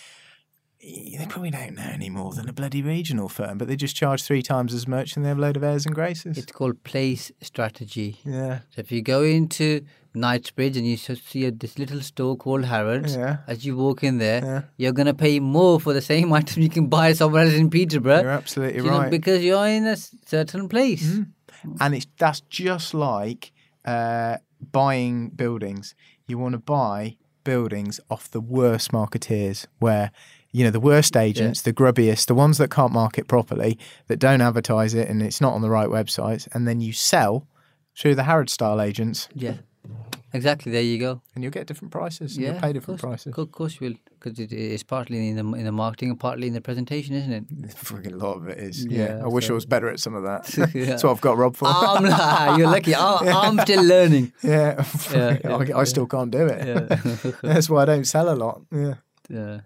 Speaker 2: they probably don't know any more than a bloody regional firm. But they just charge three times as much and they have a load of airs and graces.
Speaker 3: It's called place strategy.
Speaker 2: Yeah.
Speaker 3: So if you go into Knightsbridge and you see a, this little store called Harrods,
Speaker 2: Yeah.
Speaker 3: as you walk in there,
Speaker 2: Yeah.
Speaker 3: you're going to pay more for the same item you can buy somewhere else in Peterborough.
Speaker 2: You're absolutely
Speaker 3: you know,
Speaker 2: right.
Speaker 3: because you're in a s- certain place.
Speaker 2: And it's that's just like uh, buying buildings. You want to buy buildings off the worst marketeers where, you know, the worst agents, the grubbiest, the ones that can't market properly, that don't advertise it and it's not on the right websites, and then you sell through the Harrods style agents
Speaker 3: Yeah, exactly. There you go.
Speaker 2: and you'll get different prices and
Speaker 3: Yeah,
Speaker 2: you'll pay
Speaker 3: of
Speaker 2: different
Speaker 3: course,
Speaker 2: prices.
Speaker 3: Of course you will, because it is partly in the in the marketing and partly in the presentation, isn't it?
Speaker 2: Friggin' lot of it is.
Speaker 3: Yeah,
Speaker 2: Yeah, I wish
Speaker 3: so-
Speaker 2: I was better at some of that.
Speaker 3: Yeah.
Speaker 2: That's what I've got Rob for.
Speaker 3: I'm like, you're lucky. I'm, I'm still learning.
Speaker 2: yeah,
Speaker 3: Yeah,
Speaker 2: I,
Speaker 3: yeah,
Speaker 2: I still can't do it.
Speaker 3: Yeah.
Speaker 2: That's why I don't sell a lot. Yeah.
Speaker 3: Yeah.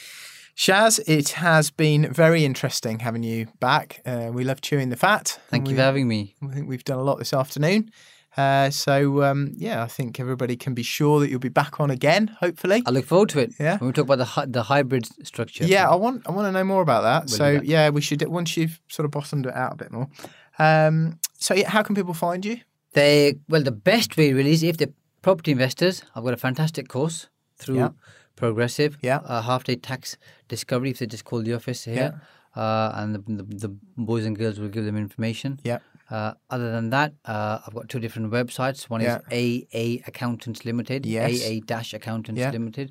Speaker 2: Shaz, it has been very interesting having you back. Uh, we love chewing the fat.
Speaker 3: Thank you
Speaker 2: we,
Speaker 3: for having me.
Speaker 2: I think we've done a lot this afternoon. Uh, so, um, yeah, I think everybody can be sure that you'll be back on again, hopefully.
Speaker 3: I look forward to it.
Speaker 2: Yeah.
Speaker 3: When we talk about the hy- the hybrid structure.
Speaker 2: Yeah, I want I want to know more about that.
Speaker 3: We'll
Speaker 2: so,
Speaker 3: do that.
Speaker 2: yeah, we should, once you've sort of bottomed it out a bit more. Um, so, yeah, how can people find you?
Speaker 3: They well, the best way really is if they're property investors. I've got a fantastic course through
Speaker 2: Yeah.
Speaker 3: Progressive.
Speaker 2: Yeah.
Speaker 3: A half day tax discovery. If they just call the office here, uh, and the, the the boys and girls will give them information.
Speaker 2: Yeah.
Speaker 3: Uh, other than that, uh, I've got two different websites. One
Speaker 2: Yeah.
Speaker 3: is A A Accountants Limited.
Speaker 2: Yes.
Speaker 3: A A Dash Accountants
Speaker 2: Yeah.
Speaker 3: Limited.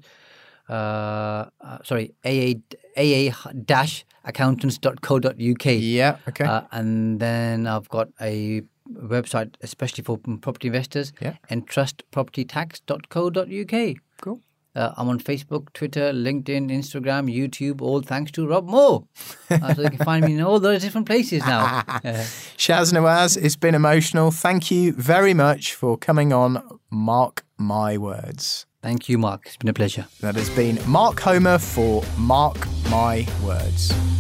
Speaker 3: Uh, uh, sorry, A A A A Dash Accountants dot co dot uk.
Speaker 2: Yeah, okay.
Speaker 3: Uh, and then I've got a website especially for property investors,
Speaker 2: Yeah.
Speaker 3: entrust property tax dot co dot uk.
Speaker 2: Cool.
Speaker 3: Uh, I'm on Facebook, Twitter, LinkedIn, Instagram, YouTube, all thanks to Rob Moore. Uh, so you can find me in all those different places now. Uh,
Speaker 2: Shaz Nawaz, it's been emotional. Thank you very much for coming on Mark My Words.
Speaker 3: thank you, Mark. It's been a pleasure.
Speaker 2: That has been Mark Homer for Mark My Words.